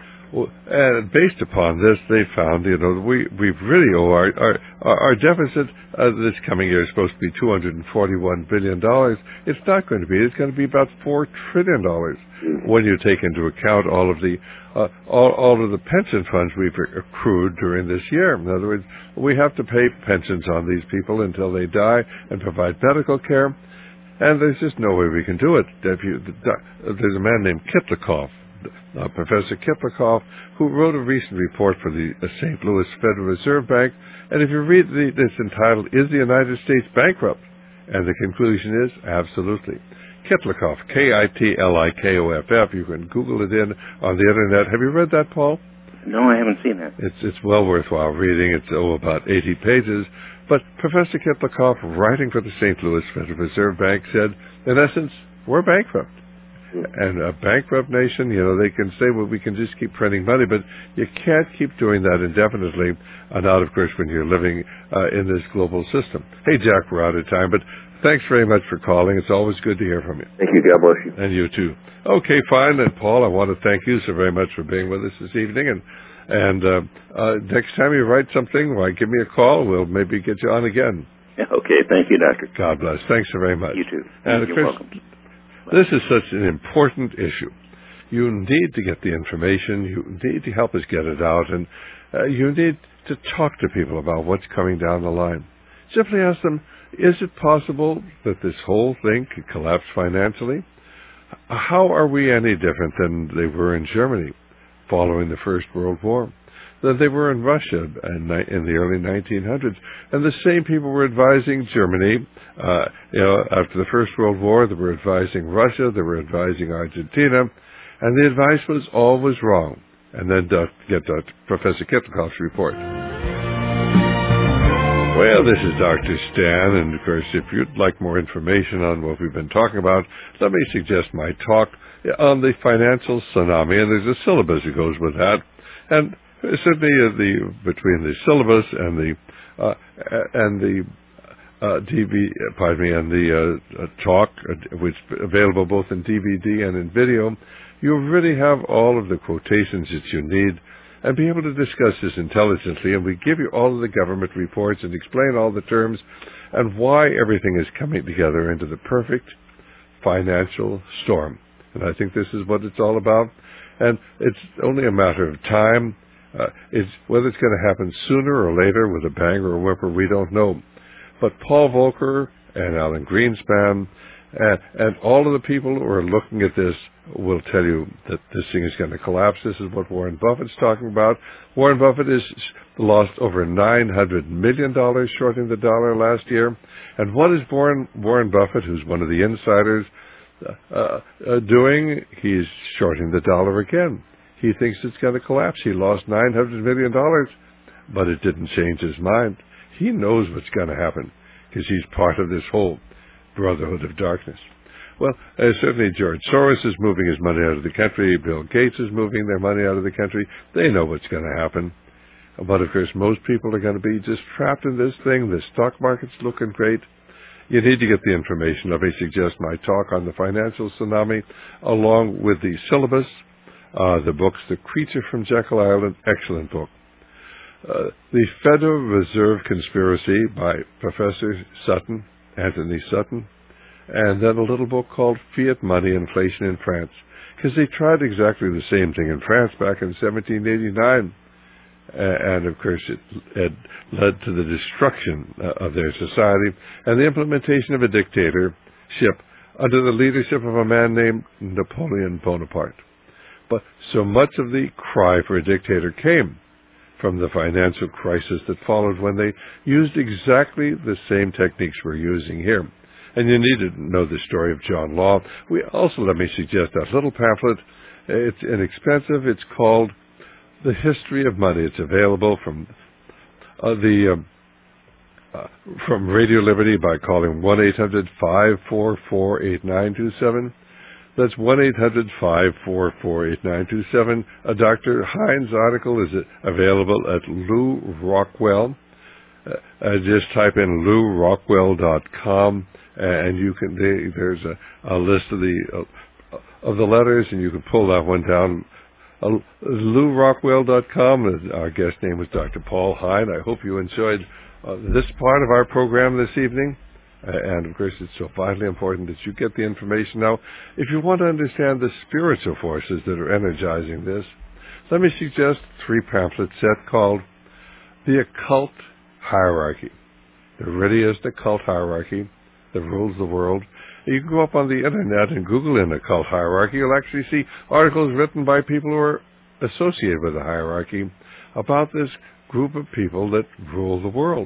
And based upon this, they found, you know, we we really owe our our, our deficit uh, this coming year is supposed to be two hundred forty-one billion dollars. It's not going to be. It's going to be about four trillion dollars when you take into account all of the uh, all all of the pension funds we've accrued during this year. In other words, we have to pay pensions on these people until they die and provide medical care, and there's just no way we can do it. If you, there's a man named Kitlikoff. Uh, Professor Kitlikoff, who wrote a recent report for the uh, Saint Louis Federal Reserve Bank, and if you read the, it's entitled, Is the United States Bankrupt? And the conclusion is, absolutely. Kitlikoff, K I T L I K O F F, you can Google it in on the Internet. Have you read that, Paul? No, I haven't seen that. It's, it's well worthwhile reading. It's, oh, about eighty pages. But Professor Kitlikoff, writing for the Saint Louis Federal Reserve Bank, said, in essence, we're bankrupt. And a bankrupt nation, you know, they can say, well, we can just keep printing money, but you can't keep doing that indefinitely, and not, of course, when you're living uh, in this global system. Hey, Jack, we're out of time, but thanks very much for calling. It's always good to hear from you. Thank you. God bless you. And you, too. Okay, fine. And, Paul, I want to thank you so very much for being with us this evening. And and uh, uh, next time you write something, why, give me a call. We'll maybe get you on again. Okay, thank you, Doctor. God bless. Thanks so very much. You too. And, of You're course, welcome. this is such an important issue. You need to get the information. You need to help us get it out. And uh, you need to talk to people about what's coming down the line. Simply ask them, is it possible that this whole thing could collapse financially? How are we any different than they were in Germany following the First World War? Than they were in Russia in, in the early nineteen hundreds. And the same people were advising Germany, uh, you know, after the First World War, they were advising Russia, they were advising Argentina, and the advice was always wrong. And then uh, get uh, Professor Kitlikoff's report. Well, this is Doctor Stan, and of course, if you'd like more information on what we've been talking about, let me suggest my talk on the financial tsunami, and there's a syllabus that goes with that. And certainly, uh, the between the syllabus and the uh, and the uh, D V D, pardon me, and the uh, talk, uh, which is available both in D V D and in video, you really have all of the quotations that you need, and be able to discuss this intelligently. And we give you all of the government reports and explain all the terms and why everything is coming together into the perfect financial storm. And I think this is what it's all about. And it's only a matter of time. Uh, it's, whether it's going to happen sooner or later with a bang or a whimper, we don't know. But Paul Volcker and Alan Greenspan And, and all of the people who are looking at this will tell you that this thing is going to collapse. This is what Warren Buffett's talking about. Warren Buffett has lost over nine hundred million dollars shorting the dollar last year. And what is Warren, Warren Buffett, who's one of the insiders, uh, uh, doing? He's shorting the dollar again. He thinks it's going to collapse. He lost nine hundred million dollars, but it didn't change his mind. He knows what's going to happen because he's part of this whole Brotherhood of Darkness. Well, uh, certainly George Soros is moving his money out of the country. Bill Gates is moving their money out of the country. They know what's going to happen. But, of course, most people are going to be just trapped in this thing. The stock market's looking great. You need to get the information. Let me suggest my talk on the financial tsunami, along with the syllabus, uh, the books, The Creature from Jekyll Island, excellent book. Uh, the Federal Reserve Conspiracy by Professor Sutton, Anthony Sutton, and then a little book called Fiat Money, Inflation in France, because they tried exactly the same thing in France back in seventeen eighty-nine, and of course it had led to the destruction of their society and the implementation of a dictatorship under the leadership of a man named Napoleon Bonaparte. But so much of the cry for a dictator came from the financial crisis that followed when they used exactly the same techniques we're using here. And you need to know the story of John Law. We also, let me suggest, that little pamphlet. It's inexpensive. It's called The History of Money. It's available from uh, the um, uh, from Radio Liberty by calling one eight hundred five four four eight nine two seven. That's one eight hundred five four four eight nine two seven. Uh, Doctor Hines' article is available at Lou Rockwell. Uh, uh, just type in lou rockwell dot com, and you can. They, there's a, a list of the uh, of the letters, and you can pull that one down. Uh, lou rockwell dot com. Our guest name was Doctor Paul Hine. I hope you enjoyed uh, this part of our program this evening. Uh, and, of course, it's so vitally important that you get the information. Now, if you want to understand the spiritual forces that are energizing this, let me suggest a three-pamphlet set called The Occult Hierarchy. There really is an occult hierarchy that rules the world. You can go up on the Internet and Google an occult hierarchy. You'll actually see articles written by people who are associated with the hierarchy about this group of people that rule the world.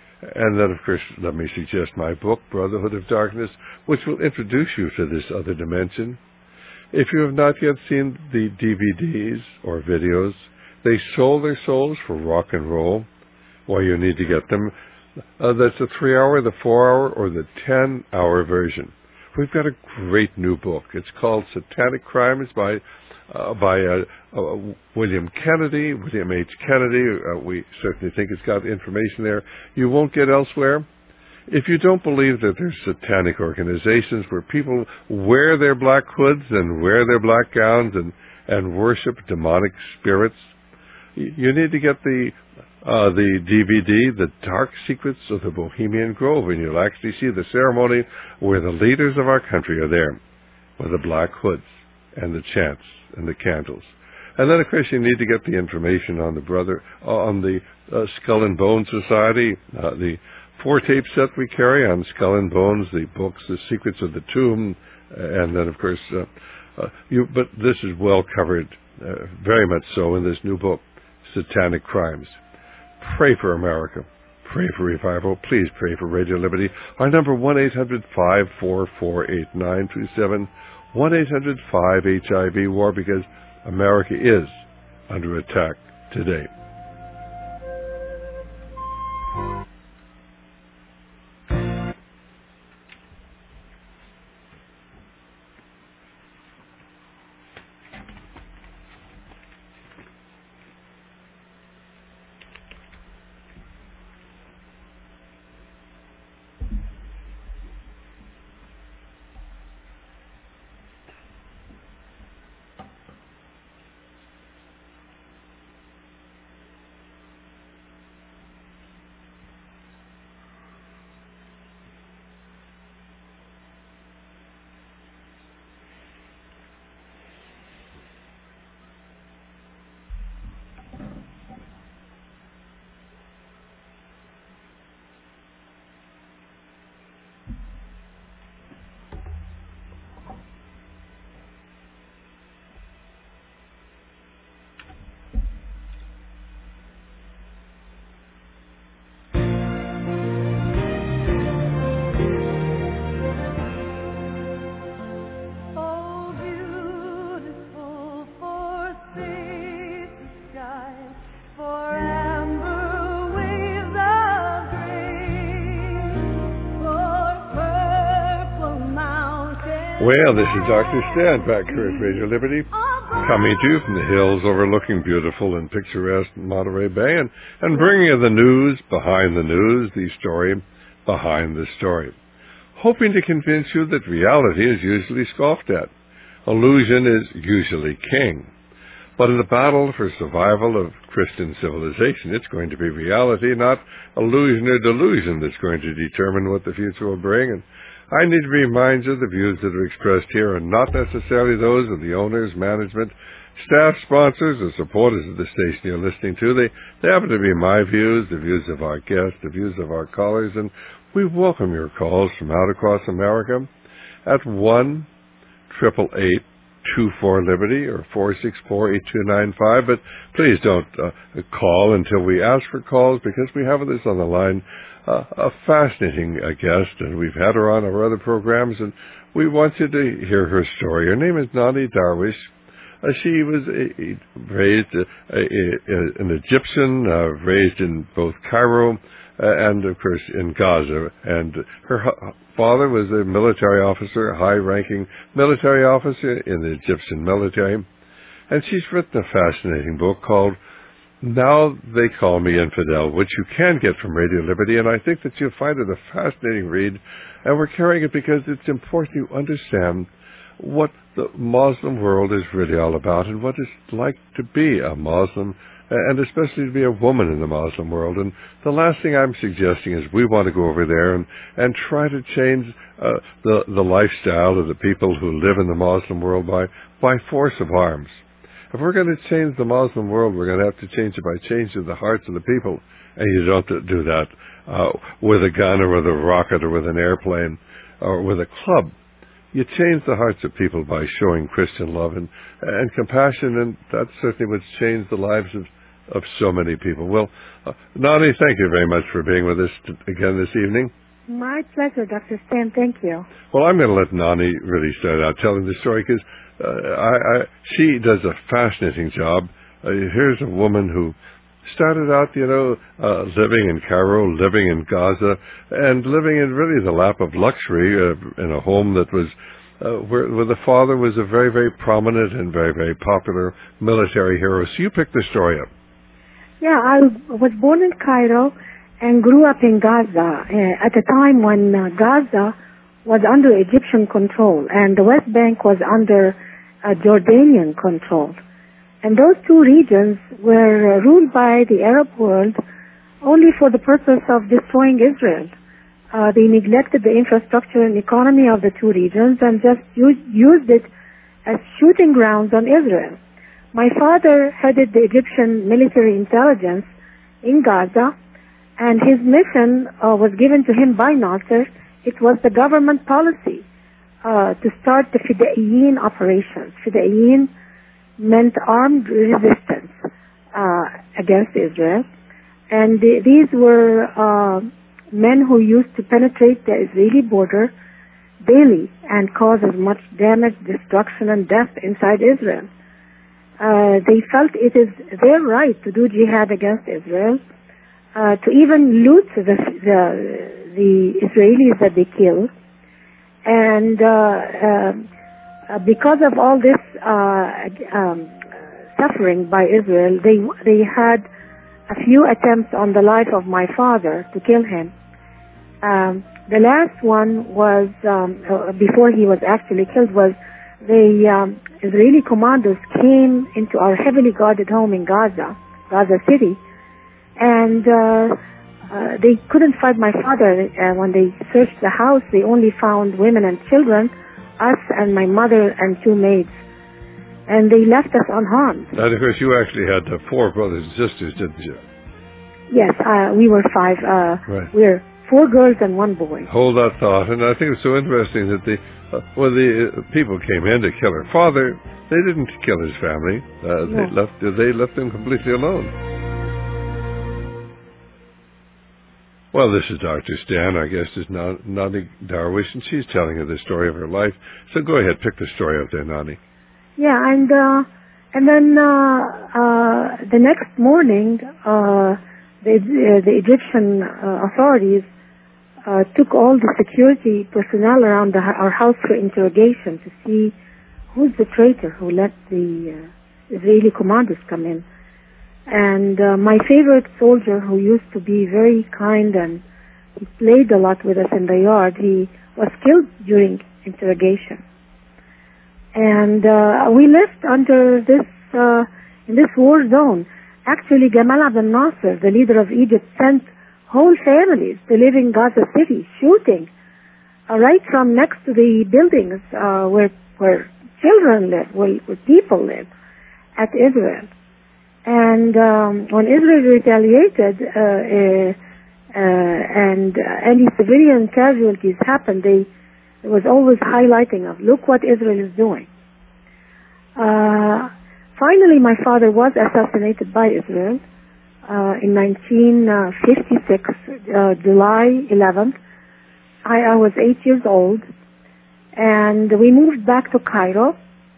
And then, of course, let me suggest my book, Brotherhood of Darkness, which will introduce you to this other dimension. If you have not yet seen the D V Ds or videos, they sold their souls for rock and roll. Well, you need to get them. Uh, that's the three-hour, the four-hour, or the ten-hour version. We've got a great new book. It's called Satanic Crimes by Uh, by uh, uh, William Kennedy, William H. Kennedy. Uh, we certainly think it's got information there you won't get elsewhere. If you don't believe that there's satanic organizations where people wear their black hoods and wear their black gowns and, and worship demonic spirits, you need to get the uh, the D V D, The Dark Secrets of the Bohemian Grove, and you'll actually see the ceremony where the leaders of our country are there with the black hoods and the chants and the candles. And then, of course, you need to get the information on the brother, on the uh, Skull and Bones Society, uh, the four tape set we carry on Skull and Bones, the books, The Secrets of the Tomb, and then, of course, uh, uh, you, but this is well covered, uh, very much so, in this new book, Satanic Crimes. Pray for America. Pray for revival. Please pray for Radio Liberty. Our number, one eight hundred five four four eight nine two seven. one eight hundred five H I V war, because America is under attack today. Well, this is Doctor Stan back here at Radio Liberty, coming to you from the hills overlooking beautiful and picturesque Monterey Bay, and, and bringing you the news behind the news, the story behind the story. Hoping to convince you that reality is usually scoffed at. Illusion is usually king. But in the battle for survival of Christian civilization, it's going to be reality, not illusion or delusion, that's going to determine what the future will bring. And I need to remind you the views that are expressed here are not necessarily those of the owners, management, staff, sponsors, or supporters of the station you're listening to. They, they happen to be my views, the views of our guests, the views of our callers, and we welcome your calls from out across America at one eight eight eight, two four, Liberty or four six four, eight two nine five. But please don't uh, call until we ask for calls, because we have this on the line. Uh, a fascinating uh, guest, and we've had her on our other programs, and we want you to hear her story. Her name is Nani Darwish. Uh, she was a, a, raised a, a, a, an Egyptian, uh, raised in both Cairo uh, and, of course, in Gaza. And her hu- father was a military officer, a high-ranking military officer in the Egyptian military. And she's written a fascinating book called Now They Call Me Infidel, which you can get from Radio Liberty, and I think that you'll find it a fascinating read, and we're carrying it because it's important you understand what the Muslim world is really all about and what it's like to be a Muslim, and especially to be a woman in the Muslim world. And the last thing I'm suggesting is we want to go over there and, and try to change uh, the, the lifestyle of the people who live in the Muslim world by, by force of arms. If we're going to change the Muslim world, we're going to have to change it by changing the hearts of the people. And you don't do that uh, with a gun or with a rocket or with an airplane or with a club. You change the hearts of people by showing Christian love and, and compassion, and that's certainly what's changed the lives of, of so many people. Well, uh, Nani, thank you very much for being with us t- again this evening. My pleasure, Doctor Stan. Thank you. Well, I'm going to let Nani really start out telling the story, because uh, I, I, she does a fascinating job. Uh, here's a woman who started out, you know, uh, living in Cairo, living in Gaza, and living in really the lap of luxury uh, in a home that was uh, where, where the father was a very, very prominent and very, very popular military hero. So you picked the story up. Yeah, I was born in Cairo and grew up in Gaza uh, at a time when uh, Gaza was under Egyptian control and the West Bank was under uh, Jordanian control. And those two regions were uh, ruled by the Arab world only for the purpose of destroying Israel. Uh, they neglected the infrastructure and economy of the two regions and just used, used it as shooting grounds on Israel. My father headed the Egyptian military intelligence in Gaza, and his mission uh, was given to him by Nasser. It was the government policy uh, to start the Fidaiyin operations. Fidaiyin meant armed resistance uh, against Israel. And the, these were uh, men who used to penetrate the Israeli border daily and cause as much damage, destruction, and death inside Israel. Uh, they felt it is their right to do jihad against Israel, uh, to even loot the, the, the Israelis that they kill. And uh, uh, Uh, because of all this uh, um, suffering by Israel, they they had a few attempts on the life of my father to kill him. Um, the last one was, um, uh, before he was actually killed, was the um, Israeli commandos came into our heavily guarded home in Gaza, Gaza City, and uh, uh, they couldn't find my father. Uh, when they searched the house, they only found women and children, us and my mother and two maids, and they left us unharmed. And of course, you actually had uh, four brothers and sisters, didn't you? Yes, uh, we were five. Uh, right. We were four girls and one boy. Hold that thought, and I think it's so interesting that the uh, when the uh, people came in to kill her father, they didn't kill his family. Uh, no. They left. They left him completely alone. Well, this is Doctor Stan. Our guest is Nani Darwish, and she's telling you the story of her life. So go ahead, pick the story up there, Nani. Yeah, and uh, and then uh, uh, the next morning, uh, the, uh, the Egyptian uh, authorities uh, took all the security personnel around the, our house for interrogation to see who's the traitor who let the uh, Israeli commandos come in. And uh, my favorite soldier, who used to be very kind and he played a lot with us in the yard, he was killed during interrogation. And uh, we lived under this, uh, in this war zone. Actually, Gamal Abdel Nasser, the leader of Egypt, sent whole families to live in Gaza City, shooting uh, right from next to the buildings uh, where where children live, where, where people live, at Israel. And um, when Israel retaliated uh, uh, uh, and uh, any civilian casualties happened, they it was always highlighting of, look what Israel is doing. Uh, finally, my father was assassinated by Israel uh, in nineteen fifty-six, uh, July eleventh. I, I was eight years old, and we moved back to Cairo,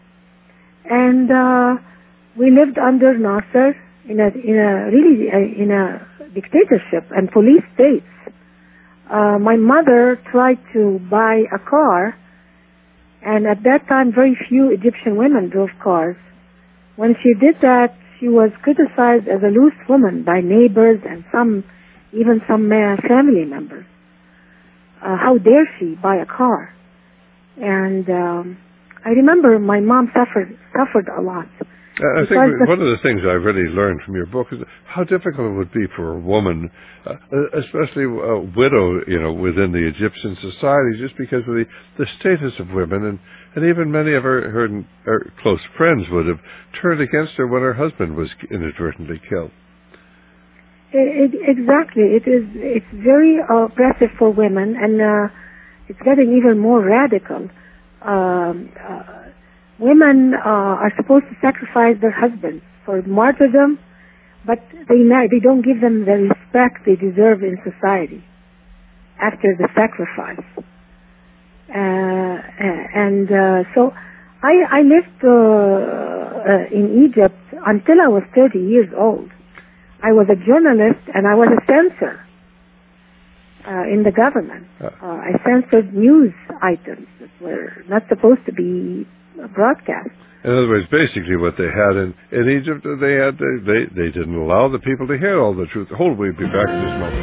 and uh, we lived under Nasser in a in a really uh, in a dictatorship and police states. Uh, my mother tried to buy a car, and at that time very few Egyptian women drove cars. When she did that, she was criticized as a loose woman by neighbors and some, even some family members. Uh, how dare she buy a car? And um, I remember my mom suffered suffered a lot. I think one of the things I really learned from your book is how difficult it would be for a woman, uh, especially a widow, you know, within the Egyptian society, just because of the, the status of women, and, and even many of her, her, her close friends would have turned against her when her husband was inadvertently killed. It, it, exactly. It is. It's very oppressive for women, and uh, it's getting even more radical. Um, uh, Women uh, are supposed to sacrifice their husbands for martyrdom, but they they don't give them the respect they deserve in society after the sacrifice. Uh, and uh, so I, I lived uh, uh, in Egypt until I was thirty years old. I was a journalist and I was a censor uh, in the government. Uh, I censored news items that were not supposed to be broadcast. In other words, basically what they had in, in Egypt, they had they they didn't allow the people to hear all the truth. Hold, we'll be back in this moment.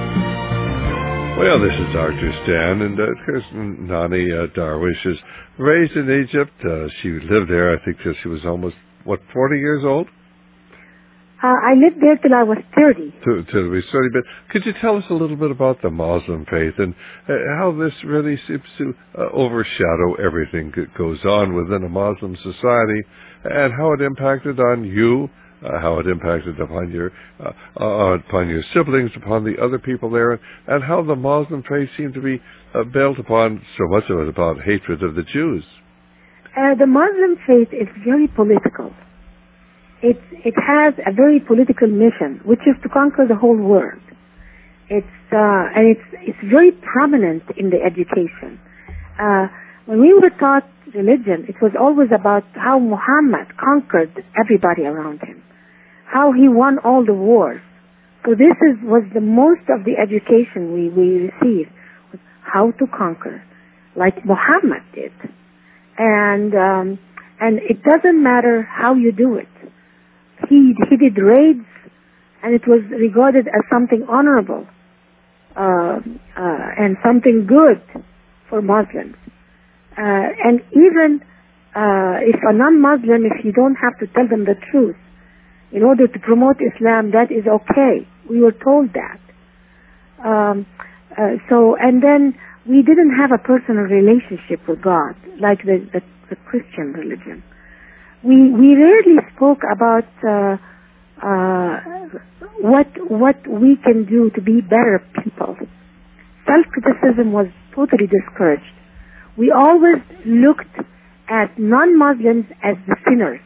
Well, this is Doctor Stan, and uh, Nani uh, Darwish is raised in Egypt. Uh, she lived there, I think, till she was almost, what, forty years old? Uh, I lived there till I was thirty. Till, till we thirty. But could you tell us a little bit about the Muslim faith and uh, how this really seems to uh, overshadow everything that goes on within a Muslim society, and how it impacted on you, uh, how it impacted upon your uh, uh, upon your siblings, upon the other people there, and how the Muslim faith seemed to be uh, built upon so much of it about hatred of the Jews? Uh, the Muslim faith is very political. It, it has a very political mission, which is to conquer the whole world. It's, uh, and it's, it's very prominent in the education. Uh, when we were taught religion, it was always about how Muhammad conquered everybody around him, how he won all the wars. So this is, was the most of the education we, we received, was how to conquer, like Muhammad did. And, um, and it doesn't matter how you do it. He, he did raids, and it was regarded as something honorable uh, uh, and something good for Muslims. Uh, and even uh, if a non-Muslim, if you don't have to tell them the truth, in order to promote Islam, that is okay. We were told that. Um, uh, so, and then we didn't have a personal relationship with God, like the, the, the Christian religion. We we rarely spoke about uh, uh, what what we can do to be better people. Self-criticism was totally discouraged. We always looked at non-Muslims as the sinners,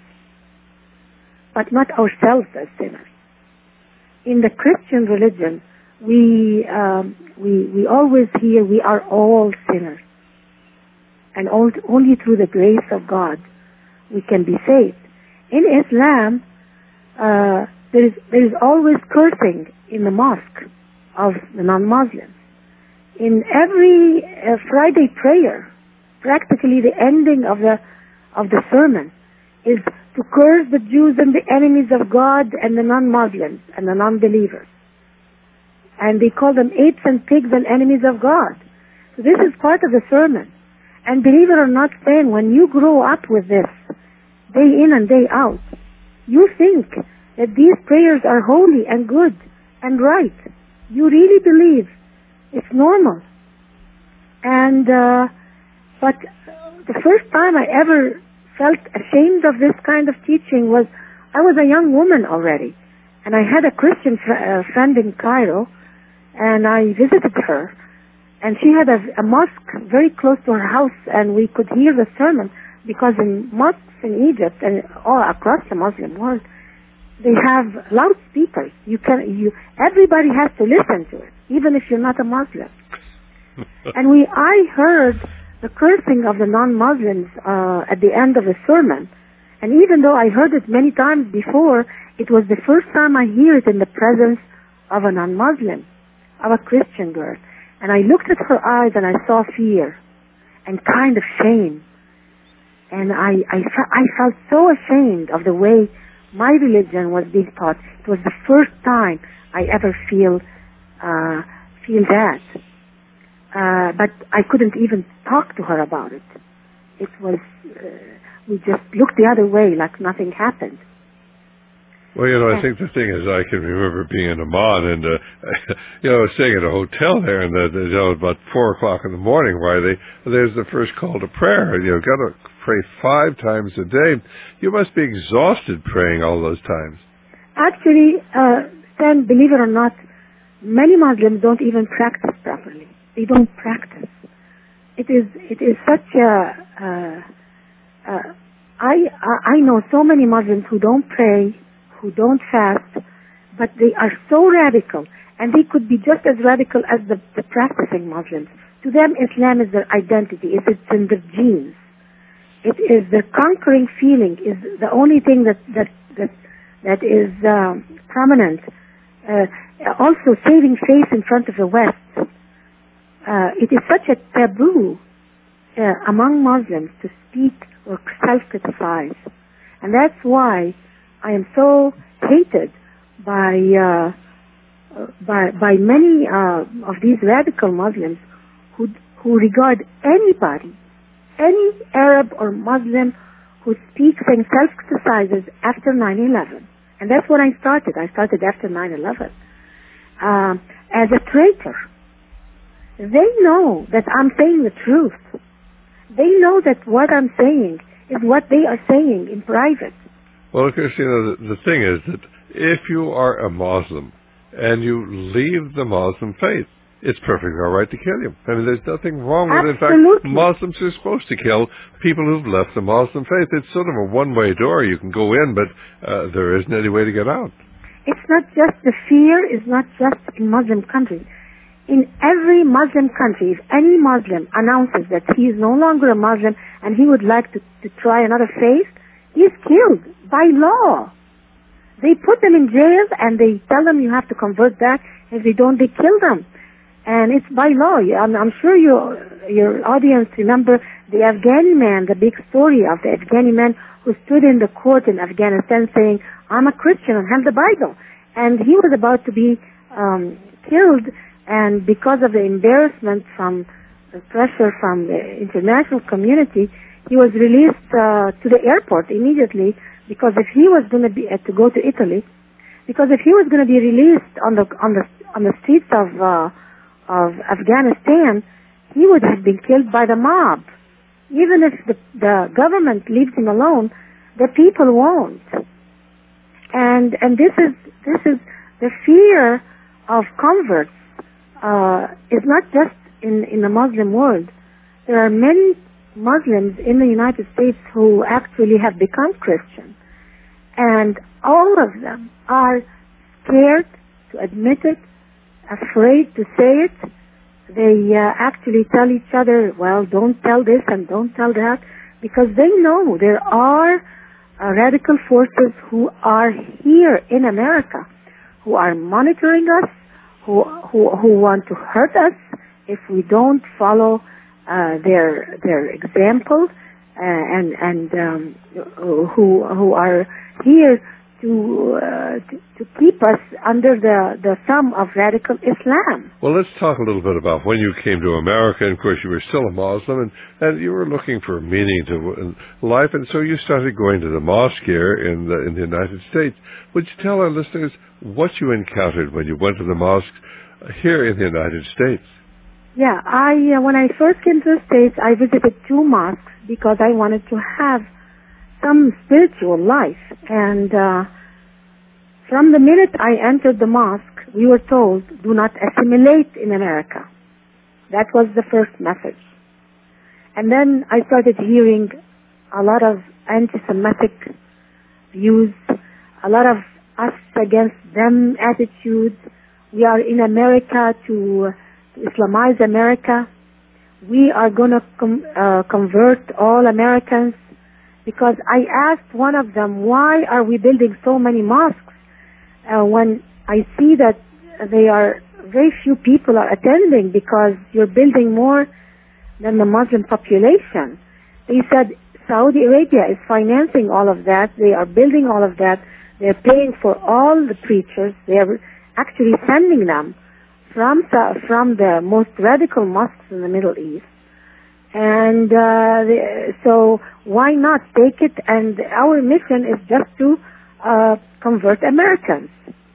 but not ourselves as sinners. In the Christian religion, we um, we we always hear we are all sinners, and all, only through the grace of God we can be saved. In Islam, uh, there is there is always cursing in the mosque of the non-Muslims, in every uh, Friday prayer, practically the ending of the of the sermon is to curse the Jews and the enemies of God and the non-Muslims and the non-believers. And they call them apes and pigs and enemies of God. So this is part of the sermon. And believe it or not, Stan, when you grow up with this, day in and day out, you think that these prayers are holy and good and right. You really believe it's normal. And, uh, but the first time I ever felt ashamed of this kind of teaching was, I was a young woman already. And I had a Christian fr- uh, friend in Cairo, and I visited her. And she had a, a mosque very close to her house, and we could hear the sermon, because in mosques in Egypt and all across the Muslim world, they have loudspeakers. You can, you, everybody has to listen to it, even if you're not a Muslim. And we, I heard the cursing of the non-Muslims uh, at the end of the sermon. And even though I heard it many times before, it was the first time I hear it in the presence of a non-Muslim, of a Christian girl. And I looked at her eyes and I saw fear and kind of shame. And I, I, I felt so ashamed of the way my religion was being taught. It was the first time I ever feel uh, feel that. Uh, but I couldn't even talk to her about it. It was, uh, we just looked the other way like nothing happened. Well, you know, I think the thing is, I can remember being in Amman and, uh, you know, staying at a hotel there, and, uh, you know, about four o'clock in the morning, why they, there's the first call to prayer. You know, got to pray five times a day. You must be exhausted praying all those times. Actually, uh, Stan, believe it or not, many Muslims don't even practice properly. They don't practice. It is, it is such a, uh, uh, I, I know so many Muslims who don't pray, who don't fast, but they are so radical, and they could be just as radical as the, the practicing Muslims. To them, Islam is their identity. It's in their genes. It is the conquering feeling is the only thing that that that that is uh, prominent. Uh, also, saving face in front of the West. Uh, it is such a taboo uh, among Muslims to speak or self-criticize, and that's why I am so hated by uh, by by many uh, of these radical Muslims who who regard anybody, any Arab or Muslim who speaks and self-criticizes after nine eleven, and that's when I started. I started after nine eleven uh, as a traitor. They know that I'm saying the truth. They know that what I'm saying is what they are saying in private. Well, Christina, the, the thing is that if you are a Muslim and you leave the Muslim faith, it's perfectly all right to kill you. I mean, there's nothing wrong with it. In fact, Muslims are supposed to kill people who've left the Muslim faith. It's sort of a one-way door. You can go in, but uh, there isn't any way to get out. It's not just the fear is not just in Muslim countries. In every Muslim country, if any Muslim announces that he is no longer a Muslim and he would like to, to try another faith, he is killed by law. They put them in jail and they tell them you have to convert back. If they don't, they kill them. And it's by law. I'm, I'm sure you, your audience remember the Afghani man, the big story of the Afghani man who stood in the court in Afghanistan saying, I'm a Christian and held the Bible. And he was about to be um, killed, and because of the embarrassment from the pressure from the international community, he was released uh, to the airport immediately, because if he was going to be uh, to go to Italy, because if he was going to be released on the on the on the streets of uh, of Afghanistan, he would have been killed by the mob. Even if the, the government leaves him alone, the people won't. And and this is this is the fear of converts. Uh, is not just in, in the Muslim world. There are many Muslims in the United States who actually have become Christian. And all of them are scared to admit it, afraid to say it. They uh, actually tell each other, well, don't tell this and don't tell that, because they know there are uh, radical forces who are here in America, who are monitoring us, Who, who who want to hurt us if we don't follow uh, their their example, uh, and and um, who who are here to, uh, to to keep us under the the thumb of radical Islam. Well, let's talk a little bit about when you came to America. And of course, you were still a Muslim, and, and you were looking for meaning to life, and so you started going to the mosque here in the in the United States. Would you tell our listeners what you encountered when you went to the mosque here in the United States? Yeah, I uh, when I first came to the States, I visited two mosques because I wanted to have some spiritual life. And uh, from the minute I entered the mosque, we were told, do not assimilate in America. That was the first message. And then I started hearing a lot of anti-Semitic views, a lot of us against them attitudes. We are in America to Islamize America. We are going to com- uh, convert all Americans. Because I asked one of them, why are we building so many mosques uh, when I see that they are very few people are attending because you're building more than the Muslim population. They said Saudi Arabia is financing all of that. They are building all of that. They're paying for all the preachers. They are actually sending them from from the most radical mosques in the Middle East. And uh, the, so why not take it? And our mission is just to uh, convert Americans.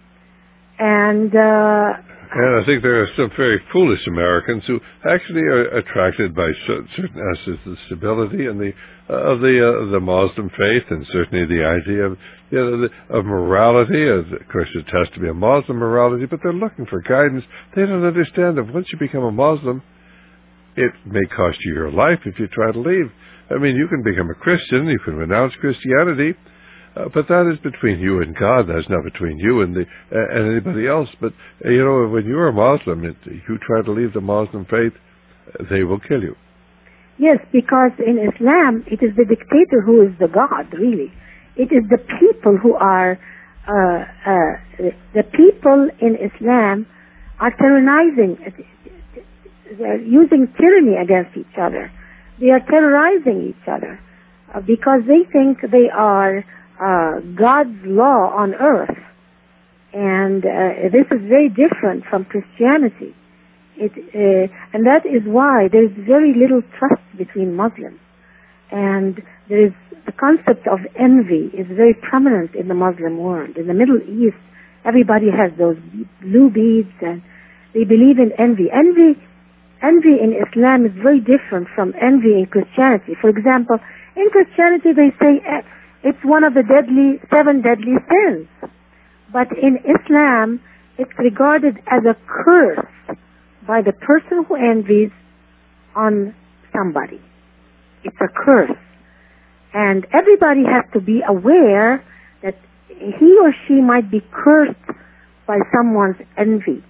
And uh, and I think there are some very foolish Americans who actually are attracted by certain aspects of stability and the uh, of the uh, the Muslim faith, and certainly the idea of you know the, of morality. Of course, it has to be a Muslim morality, but they're looking for guidance. They don't understand that once you become a Muslim, it may cost you your life if you try to leave. I mean, you can become a Christian, you can renounce Christianity, uh, but that is between you and God. That's not between you and the uh, and anybody else. But uh, you know, when you're a Muslim, it, you try to leave the Muslim faith, uh, they will kill you. Yes, because in Islam, it is the dictator who is the God. Really, it is the people who are uh, uh, the people in Islam are tyrannizing. They're using tyranny against each other. They are terrorizing each other uh, because they think they are uh, God's law on earth. And uh, this is very different from Christianity. It, uh, and that is why there is very little trust between Muslims. And there is the concept of envy is very prominent in the Muslim world. In the Middle East, everybody has those blue beads and they believe in envy. Envy Envy in Islam is very different from envy in Christianity. For example, in Christianity they say it's one of the deadly, seven deadly sins. But in Islam, it's regarded as a curse by the person who envies on somebody. It's a curse. And everybody has to be aware that he or she might be cursed by someone's envy.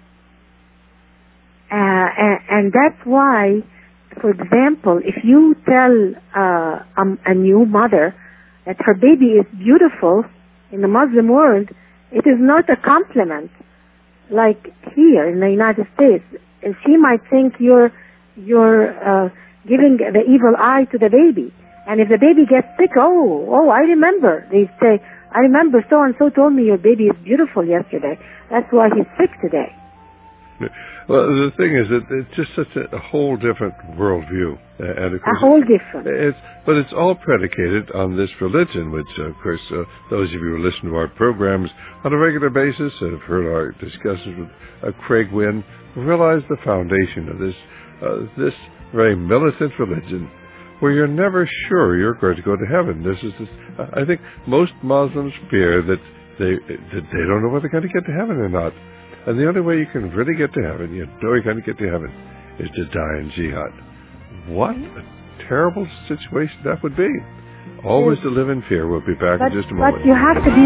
Uh, and, and that's why, for example, if you tell uh, um, a new mother that her baby is beautiful in the Muslim world, it is not a compliment like here in the United States. She might think you're you're uh, giving the evil eye to the baby. And if the baby gets sick, oh, oh, I remember. They say, I remember so-and-so told me your baby is beautiful yesterday. That's why he's sick today. Well, the thing is that it's just such a, a whole different worldview. Uh, and of course a whole different. It's, but it's all predicated on this religion, which, uh, of course, uh, those of you who listen to our programs on a regular basis and have heard our discussions with uh, Craig Wynn realize the foundation of this uh, this very militant religion where you're never sure you're going to go to heaven. This is, this, uh, I think most Muslims fear that they, that they don't know whether they're going to get to heaven or not. And the only way you can really get to heaven, you know you're going to get to heaven, is to die in jihad. What a terrible situation that would be. Always yes. to live in fear. We'll be back but, in just a moment. But you have to be...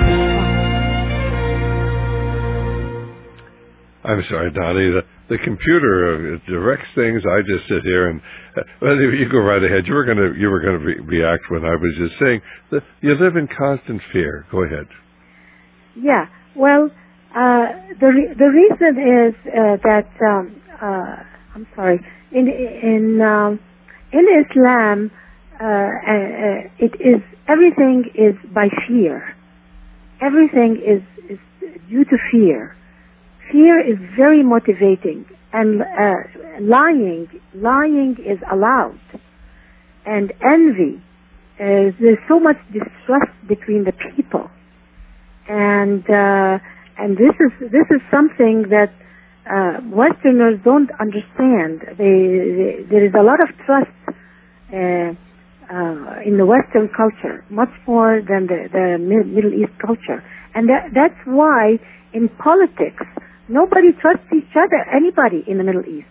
I'm sorry, Donnie. The, the computer uh, directs things. I just sit here and uh, well, you go right ahead. You were going to you were going to re- react when I was just saying that you live in constant fear. Go ahead. Yeah. Well, uh, the re- the reason is uh, that um, uh, I'm sorry. In in um, in Islam, uh, uh, it is everything is by fear. Everything is is due to fear. Fear is very motivating, and uh, lying lying is allowed, and envy. Uh, there's so much distrust between the people, and uh, and this is this is something that uh, Westerners don't understand. They, they, there is a lot of trust uh, uh, in the Western culture, much more than the, the Middle East culture, and that, that's why in politics nobody trusts each other, anybody in the Middle East.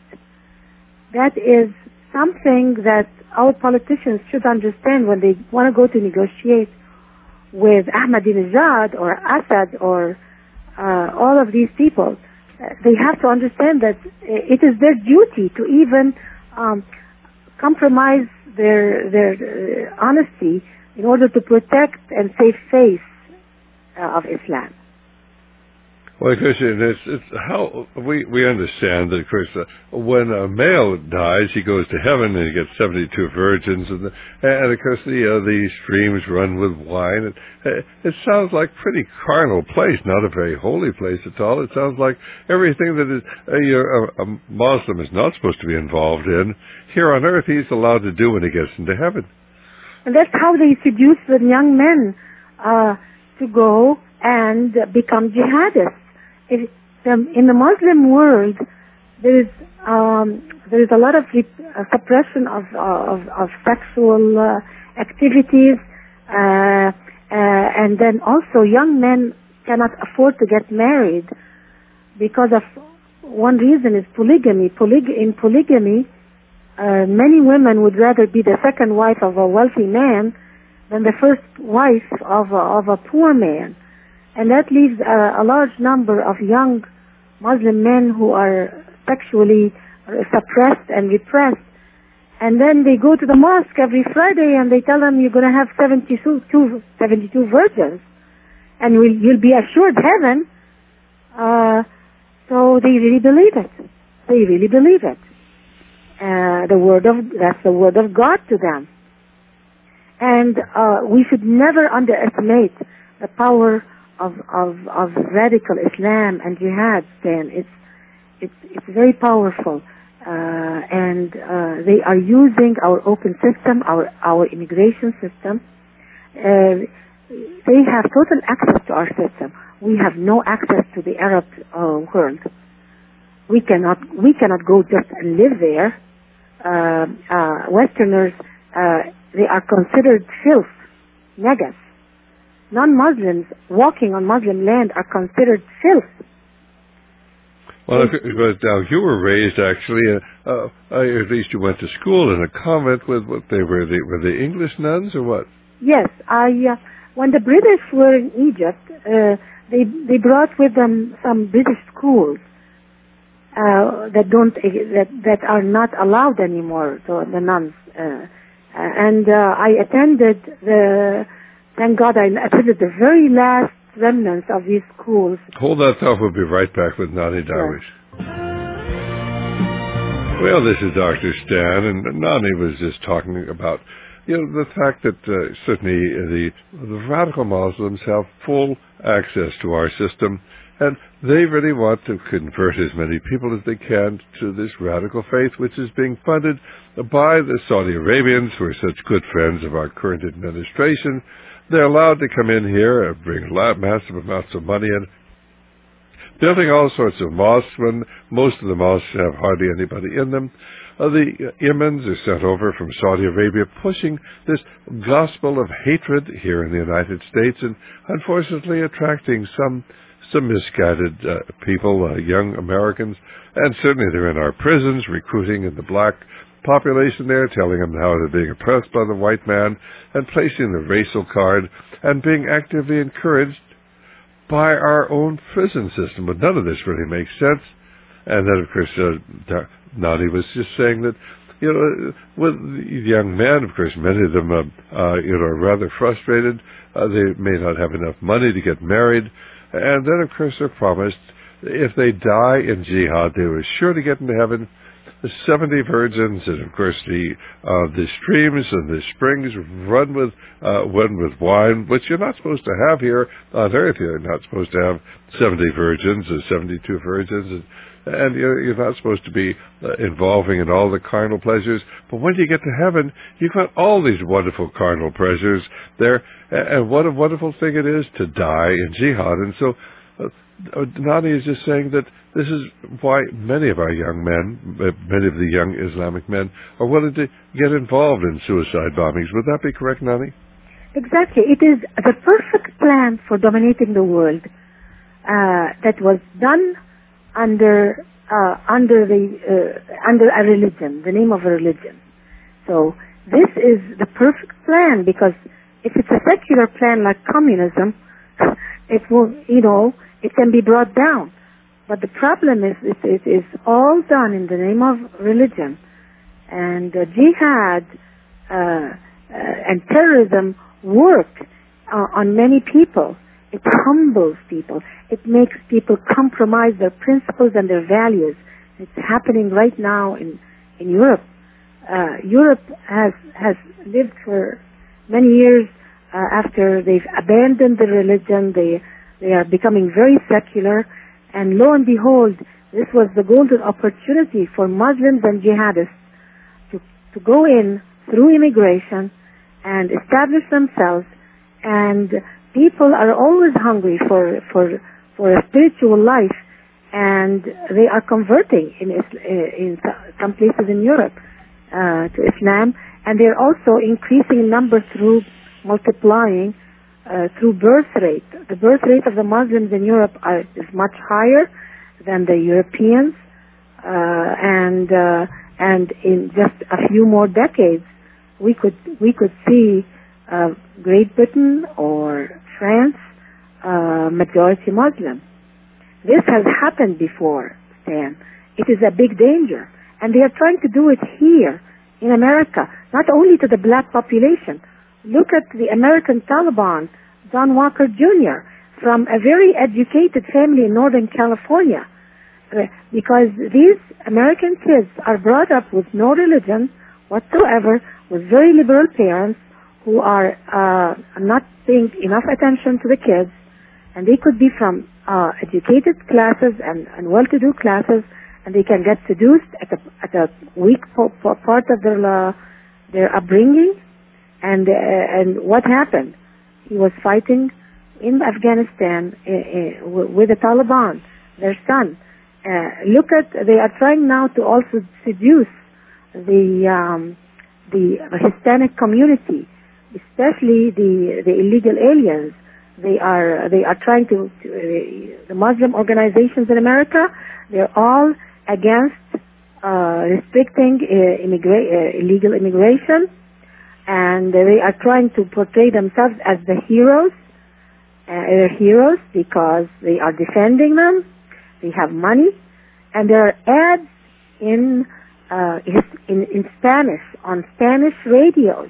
That is something that our politicians should understand when they want to go to negotiate with Ahmadinejad or Assad or uh, all of these people. Uh, they have to understand that it is their duty to even um, compromise their their uh, honesty in order to protect and save face uh, of Islam. Well, Christian, it's, it's how we we understand that, of course, uh, when a male dies, he goes to heaven and he gets seventy-two virgins, and the, and of course the uh, the streams run with wine. And, uh, it sounds like a pretty carnal place, not a very holy place at all. It sounds like everything that is, uh, you're, a, a Muslim is not supposed to be involved in here on earth, he's allowed to do when he gets into heaven. And that's how they seduce the young men uh, to go and become jihadists. If, um, in the Muslim world, there is um, there is a lot of uh, suppression of of, of sexual uh, activities, uh, uh, and then also young men cannot afford to get married because of one reason is polygamy. Polyg- in polygamy, uh, many women would rather be the second wife of a wealthy man than the first wife of a, of a poor man. And that leaves a, a large number of young Muslim men who are sexually suppressed and repressed. And then they go to the mosque every Friday and they tell them you're going to have seventy-two, seventy-two virgins and you'll, you'll be assured heaven. Uh, so they really believe it. They really believe it. Uh, the word of, that's the word of God to them. And uh, we should never underestimate the power Of, of of radical Islam and jihad. Then it's it's it's very powerful, uh, and uh, they are using our open system, our our immigration system. Uh, they have total access to our system. We have no access to the Arab uh, world. We cannot we cannot go just and live there. Uh, uh, Westerners uh, they are considered filth, negas. Non-Muslims walking on Muslim land are considered filth. Well, if, but uh, you were raised actually, uh, uh, at least you went to school in a convent with what they were. The, were the English nuns or what? Yes, I. Uh, when the British were in Egypt, uh, they they brought with them some British schools uh, that don't that that are not allowed anymore. So the nuns, uh, and uh, I attended the. Thank God I attended the very last remnants of these schools. Hold that thought. We'll be right back with Nani Darwish. Yes. Well, this is Doctor Stan, and Nani was just talking about, you know, the fact that uh, certainly the, the radical Muslims have full access to our system, and they really want to convert as many people as they can to this radical faith, which is being funded by the Saudi Arabians, who are such good friends of our current administration. They're allowed to come in here and bring massive amounts of money in, building all sorts of mosques when most of the mosques have hardly anybody in them. Uh, the imams are sent over from Saudi Arabia pushing this gospel of hatred here in the United States and unfortunately attracting some some misguided uh, people, uh, young Americans, and certainly they're in our prisons recruiting in the black population there, telling them how they're being oppressed by the white man and placing the racial card and being actively encouraged by our own prison system. But none of this really makes sense. And then, of course, uh, Nani was just saying that, you know, with young men, of course, many of them, uh, uh, you know, are rather frustrated. Uh, they may not have enough money to get married. And then, of course, they're promised if they die in jihad, they were sure to get into heaven. the seventy virgins, and of course the uh, the streams and the springs run with uh, run with wine, which you're not supposed to have here on Earth. You're not supposed to have seventy virgins or seventy-two virgins, and, and you're, you're not supposed to be uh, involving in all the carnal pleasures. But when you get to heaven, you've got all these wonderful carnal pleasures there, and what a wonderful thing it is to die in jihad. And so uh, Nani is just saying that this is why many of our young men, many of the young Islamic men, are willing to get involved in suicide bombings. Would that be correct, Nani? Exactly. It is the perfect plan for dominating the world uh, that was done under uh, under the uh, under a religion, the name of a religion. So this is the perfect plan, because if it's a secular plan like communism, it will, you know, it can be brought down. But the problem is, it, it is all done in the name of religion, and uh, jihad uh, uh, and terrorism work uh, on many people. It humbles people. It makes people compromise their principles and their values. It's happening right now in in Europe. Uh, Europe has has lived for many years uh, after they've abandoned the religion. They they are becoming very secular, and lo and behold, this was the golden opportunity for Muslims and jihadists to to go in through immigration and establish themselves. And people are always hungry for for for a spiritual life, and they are converting in in some places in Europe uh, to Islam, and they're also increasing in number through multiplying uh, through birth rate. The birth rate of the Muslims in Europe are, is much higher than the Europeans, uh, and uh, and in just a few more decades, we could we could see uh, Great Britain or France uh, majority Muslim. This has happened before, Stan. It is a big danger, and they are trying to do it here in America, not only to the black population. Look at the American Taliban, John Walker Junior, from a very educated family in Northern California, uh, because these American kids are brought up with no religion whatsoever, with very liberal parents who are uh, not paying enough attention to the kids, and they could be from uh, educated classes and, and well-to-do classes, and they can get seduced at a, at a weak po- po- part of their uh, their upbringing. And uh, and what happened? He was fighting in Afghanistan uh, uh, with the Taliban, their son. Uh, look at, they are trying now to also seduce the um, the Hispanic community, especially the the illegal aliens. They are they are trying to, to uh, the Muslim organizations in America. They're all against uh, restricting uh, immigra- uh, illegal immigration, and they are trying to portray themselves as the heroes. Uh, they're heroes because they are defending them. They have money, and there are ads in uh, in, in Spanish on Spanish radios.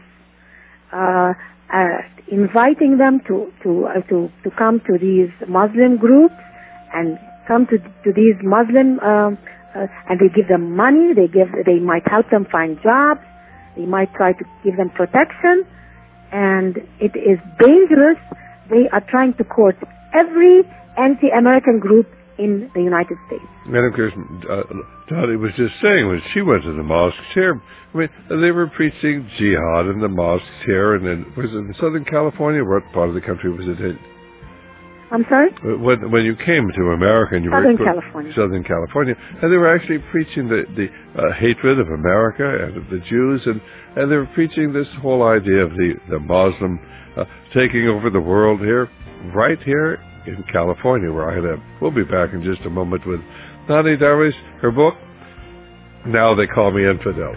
Uh, uh, inviting them to to uh, to to come to these Muslim groups and come to to these Muslim um, uh, and they give them money. They give they might help them find jobs. They might try to give them protection, and it is dangerous. They are trying to court every anti-American group in the United States. Madam Kirsten, uh, Dottie was just saying when she went to the mosques here, I mean, they were preaching jihad in the mosques here, and then was it in Southern California? What part of the country was it in? I'm sorry? When when you came to America and you Southern were California. Southern California, and they were actually preaching the the uh, hatred of America and of the Jews, and and they were preaching this whole idea of the the Muslim uh, taking over the world here, right here in California, where I live. We'll be back in just a moment with Nani Darwish, her book, Now They Call Me Infidel.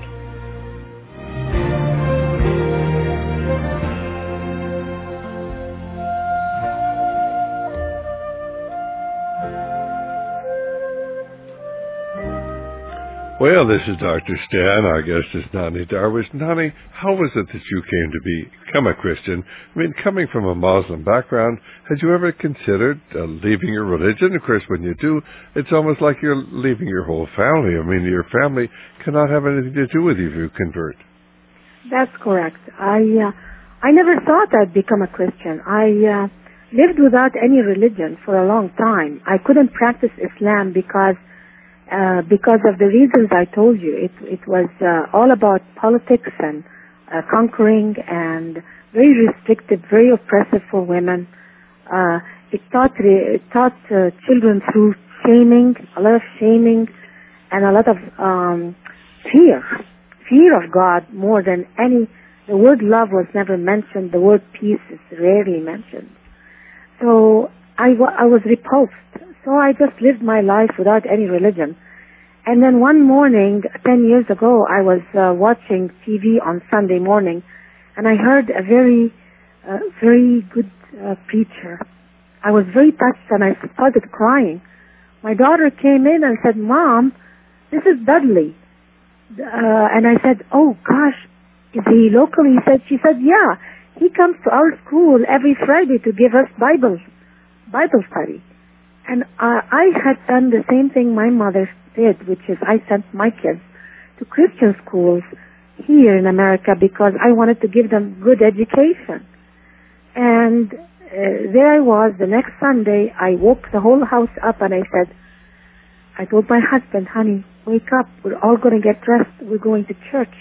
Well, this is Doctor Stan. Our guest is Nani Darwish. Nani, how was it that you came to be, become a Christian? I mean, coming from a Muslim background, had you ever considered uh, leaving your religion? Of course, when you do, it's almost like you're leaving your whole family. I mean, your family cannot have anything to do with you if you convert. That's correct. I uh, I never thought I'd become a Christian. I uh, lived without any religion for a long time. I couldn't practice Islam because Uh, because of the reasons I told you. It, it was uh, all about politics and uh, conquering and very restrictive, very oppressive for women. Uh, it taught, it taught uh, children through shaming, a lot of shaming, and a lot of um, fear, fear of God more than any. The word love was never mentioned. The word peace is rarely mentioned. So I, I was repulsed. So I just lived my life without any religion. And then one morning, ten years ago, I was uh, watching T V on Sunday morning, and I heard a very, uh, very good uh, preacher. I was very touched, and I started crying. My daughter came in and said, "Mom, this is Dudley." Uh, and I said, "Oh, gosh, is he local?" He said, she said, "Yeah, he comes to our school every Friday to give us Bible, Bible study." And uh, I had done the same thing my mother did, which is I sent my kids to Christian schools here in America because I wanted to give them good education. And uh, there I was the next Sunday. I woke the whole house up and I said, I told my husband, "Honey, wake up. We're all going to get dressed. We're going to church."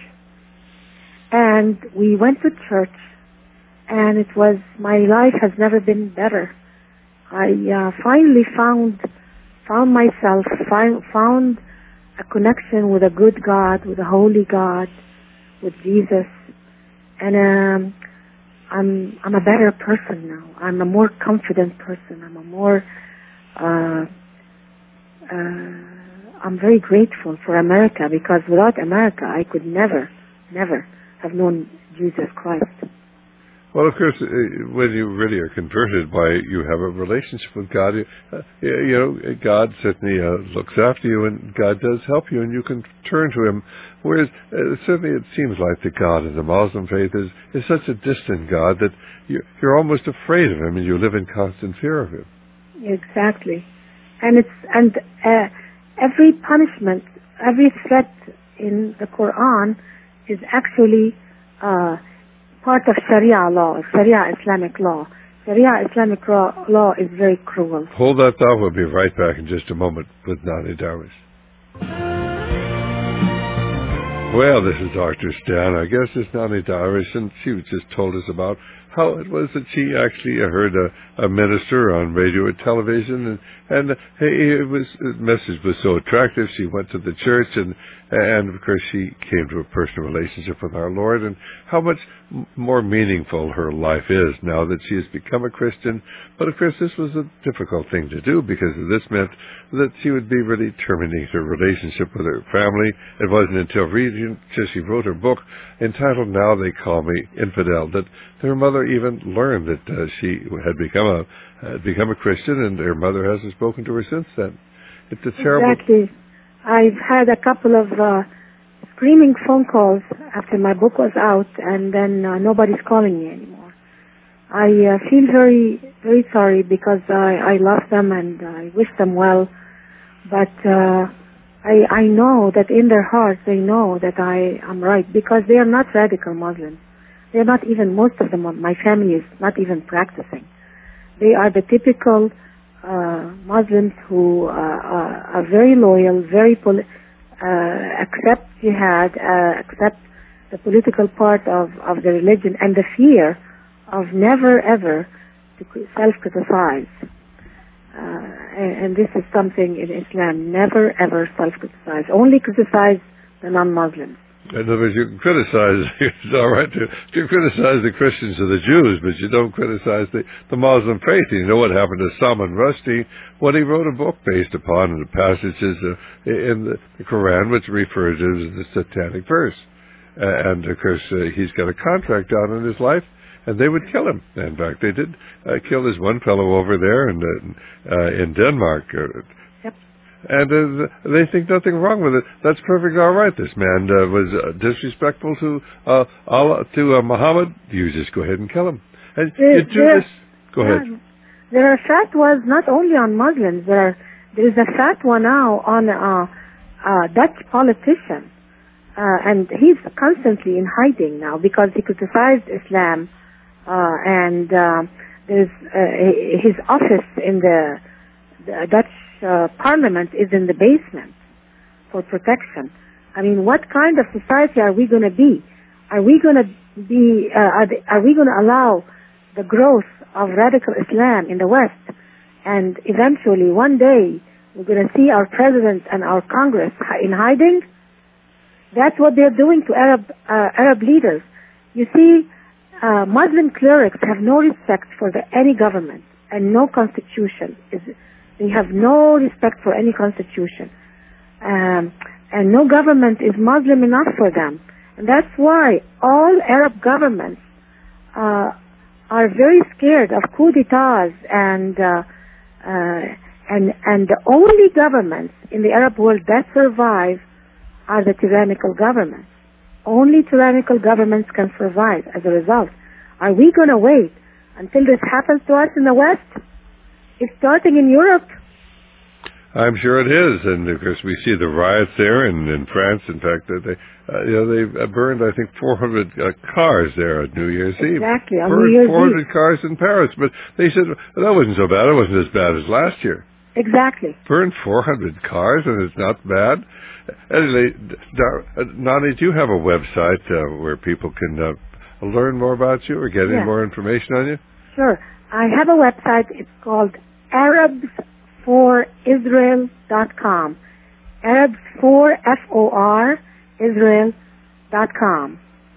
And we went to church, and it was, my life has never been better. I uh, finally found found myself, find, found a connection with a good God, with a holy God, with Jesus, and um, I'm I'm a better person now. I'm a more confident person. I'm a more uh, uh, I'm very grateful for America because without America, I could never, never have known Jesus Christ. Well, of course, when you really are converted by, you have a relationship with God. Uh, you know, God certainly uh, looks after you, and God does help you, and you can turn to Him. Whereas, uh, certainly it seems like the God of the Muslim faith is, is such a distant God that you're, you're almost afraid of Him, and you live in constant fear of Him. Exactly. And it's, and uh, every punishment, every threat in the Quran is actually uh, part of Sharia law, Sharia Islamic law. Sharia Islamic law is very cruel. Hold that thought. We'll be right back in just a moment with Nani Darwish. Well, this is Doctor Stan. Our guest is Nani Darwish, and she just told us about how it was that she actually heard a, a minister on radio or television, and, and hey, it was, the message was so attractive. She went to the church, and and of course she came to a personal relationship with our Lord, and how much m- more meaningful her life is now that she has become a Christian. But of course this was a difficult thing to do because this meant that she would be really terminating her relationship with her family. It wasn't until reading, until she wrote her book entitled "Now They Call Me Infidel" that her mother even learned that uh, she had become a had become a Christian, and her mother hasn't spoken to her since then. It's a terrible. Exactly. I've had a couple of uh, screaming phone calls after my book was out, and then uh, nobody's calling me anymore. I uh, feel very, very sorry because I, I love them and I wish them well, but uh, I, I know that in their hearts they know that I am right because they are not radical Muslims. They're not even, most of them, my family is not even practicing. They are the typical uh, Muslims who uh, uh, are very loyal, very poli- uh, accept jihad, uh, accept the political part of, of the religion, and the fear of never ever to self-criticize. Uh, and, and this is something in Islam, never ever self-criticize. Only criticize the non-Muslims. In other words, you can criticize, it's all right to, to criticize the Christians or the Jews, but you don't criticize the, the Muslim faith. You know what happened to Salman Rushdie when he wrote a book based upon the passages uh, in the, the Quran which refer to the satanic verse. Uh, and, of course, uh, he's got a contract out on his life, and they would kill him. In fact, they did uh, kill this one fellow over there in, uh, uh, in Denmark. Uh, Yep. and uh, they think nothing wrong with it. That's perfectly all right. This man uh, was uh, disrespectful to uh, Allah, to uh, Muhammad. You just go ahead and kill him. And there, you do there, this. Go ahead. Yeah, there are fatwas not only on Muslims. There are, there is a fatwa now on a, a Dutch politician, uh, and he's constantly in hiding now because he criticized Islam, uh, and uh, there's uh, his office in the, the Dutch Uh, parliament is in the basement for protection. I mean, what kind of society are we going to be? Are we going to be? Uh, are, they, are we going to allow the growth of radical Islam in the West? And eventually, one day, we're going to see our president and our Congress in hiding. That's what they're doing to Arab uh, Arab leaders. You see, uh, Muslim clerics have no respect for the, any government and no constitution. Is They have no respect for any constitution. Um, and no government is Muslim enough for them. And that's why all Arab governments uh, are very scared of coup d'etats and, uh, uh, and, and the only governments in the Arab world that survive are the tyrannical governments. Only tyrannical governments can survive as a result. Are we going to wait until this happens to us in the West? It's starting in Europe. I'm sure it is, and of course we see the riots there in, in France. In fact, that they, uh, you know, they burned I think four hundred uh, cars there at New Year's Eve. Exactly, on burned New Year's four hundred Eve. cars in Paris, but they said well, that wasn't so bad. It wasn't as bad as last year. Exactly. Burned four hundred cars, and it's not bad. Anyway, Nani, do you have a website uh, where people can uh, learn more about you or get yeah. any more information on you? Sure. I have a website. It's called Arabs for Israel dot com. Arabs for F O R Israel dot com.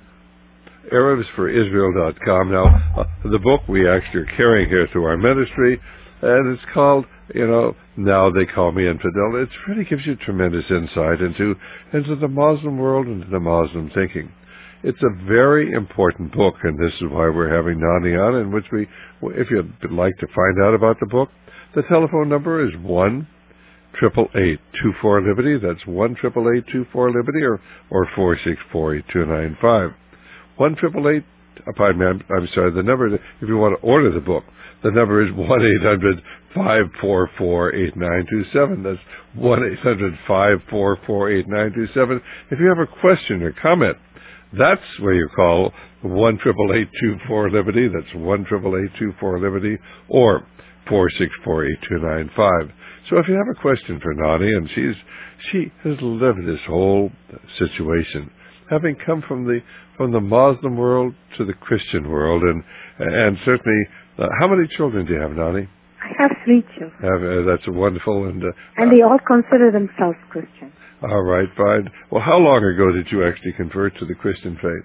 Arabs for Israel dot com. Now, uh, the book we actually are carrying here through our ministry, and it's called, you know, Now They Call Me Infidel. It really gives you tremendous insight into into the Muslim world and the Muslim thinking. It's a very important book, and this is why we're having Nani on, in which we, if you'd like to find out about the book, the telephone number is one triple eight two four Liberty. That's one triple eight two four Liberty, or or four six four eight two nine five. One triple eight. Pardon me. I'm, I'm sorry. The number, if you want to order the book, the number is one eight hundred five four four eight nine two seven. That's one eight hundred five four four eight nine two seven. If you have a question or comment, that's where you call one triple eight two four Liberty. That's one triple eight two four Liberty, or four six four eight two nine five. So if you have a question for Nani, and she's she has lived this whole situation, having come from the from the Muslim world to the Christian world, and and certainly, uh, how many children do you have, Nani? I have three children. Have, uh, that's wonderful, and uh, and they all consider themselves Christian. All right, fine. Well, how long ago did you actually convert to the Christian faith?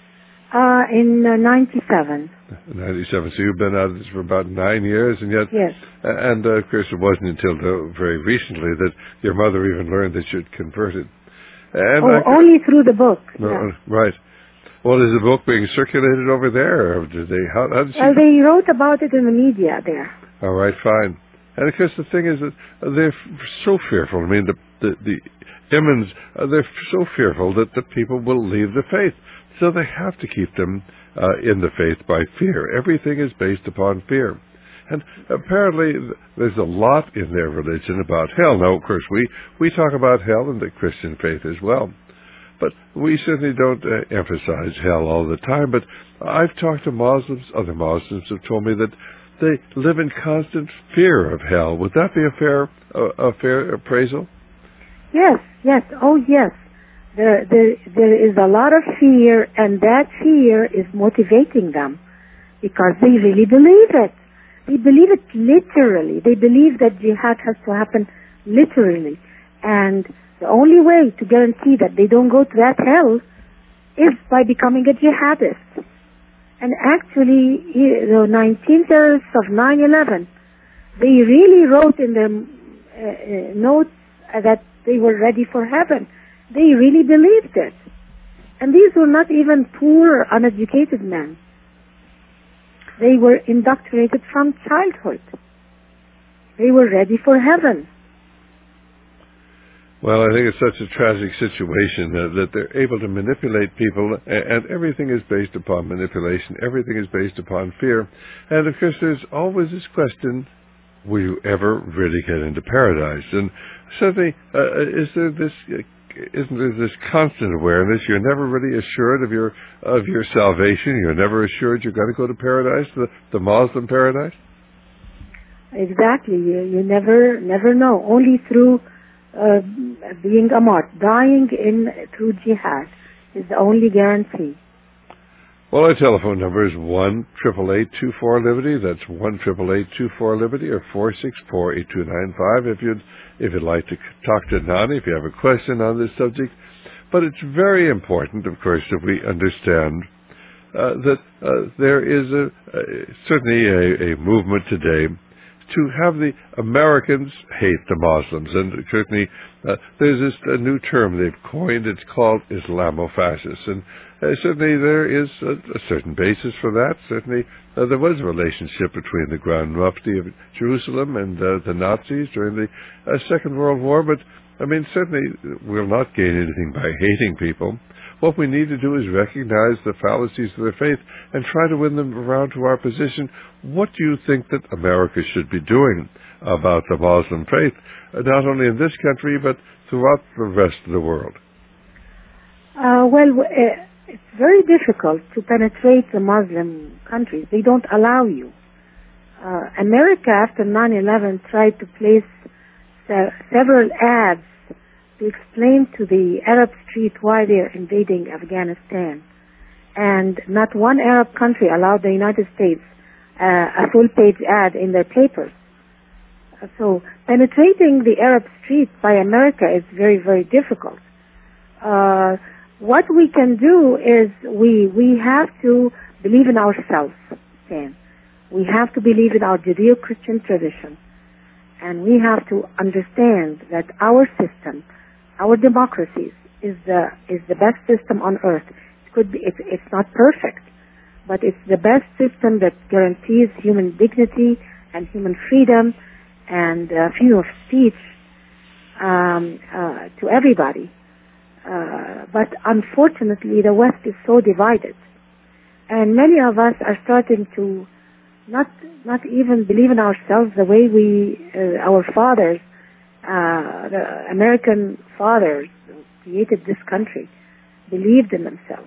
Uh, in uh, ninety-seven. ninety-seven. So you've been at this for about nine years, and yet, yes. And uh, of course, it wasn't until the, very recently that your mother even learned that you'd converted. And oh, uh, only through the book. No, yeah. Right. Well, is the book being circulated over there, or did they? How, how did she? Well, they wrote about it in the media there. All right, fine. And of course, the thing is that they're so fearful. I mean, the the, the imams, uh, they're so fearful that the people will leave the faith. So they have to keep them uh, in the faith by fear. Everything is based upon fear. And apparently there's a lot in their religion about hell. Now, of course, we, we talk about hell in the Christian faith as well. But we certainly don't uh, emphasize hell all the time. But I've talked to Muslims, other Muslims have told me that they live in constant fear of hell. Would that be a fair, uh, a fair appraisal? Yes, yes, oh yes. There, there, there is a lot of fear, and that fear is motivating them because they really believe it. They believe it literally. They believe that jihad has to happen literally. And the only way to guarantee that they don't go to that hell is by becoming a jihadist. And actually, the nineteen terrorists of nine eleven, they really wrote in their uh, notes that they were ready for heaven. They really believed it. And these were not even poor, uneducated men. They were indoctrinated from childhood. They were ready for heaven. Well, I think it's such a tragic situation that, that they're able to manipulate people, and, and everything is based upon manipulation. Everything is based upon fear. And, of course, there's always this question, will you ever really get into paradise? And certainly, uh, is there this... Uh, Isn't there this constant awareness? You're never really assured of your of your salvation. You're never assured you're going to go to paradise, the, the Muslim paradise. Exactly. You, you never never know. Only through uh, being a martyr, dying in through jihad, is the only guarantee. Well, our telephone number is one triple eight two four Liberty. That's one triple eight two four Liberty, or four six four eight two nine five. If you'd if you'd like to talk to Nani, if you have a question on this subject. But it's very important, of course, that we understand uh, that uh, there is a, a certainly a, a movement today to have the Americans hate the Muslims, and certainly uh, there's this a new term they've coined. It's called Islamofascists, and uh, certainly there is a, a certain basis for that. Certainly uh, there was a relationship between the Grand Mufti of Jerusalem and uh, the Nazis during the uh, Second World War, but I mean certainly we'll not gain anything by hating people. What we need to do is recognize the fallacies of their faith and try to win them around to our position. What do you think that America should be doing about the Muslim faith, not only in this country, but throughout the rest of the world? Uh, well, uh, it's very difficult to penetrate the Muslim countries. They don't allow you. Uh, America, after nine eleven, tried to place se- several ads to explain to the Arab street why they're invading Afghanistan. And not one Arab country allowed the United States uh, a full-page ad in their papers. So penetrating the Arab street by America is very, very difficult. Uh, what we can do is we we have to believe in ourselves, Stan. We have to believe in our Judeo-Christian tradition. And we have to understand that our system, our democracies, is the is the best system on earth. It could be it's, it's not perfect, but it's the best system that guarantees human dignity and human freedom and uh, freedom of speech um, uh, to everybody. Uh, but unfortunately, the West is so divided, and many of us are starting to not not even believe in ourselves the way we uh, our fathers. Uh, the American fathers who created this country believed in themselves.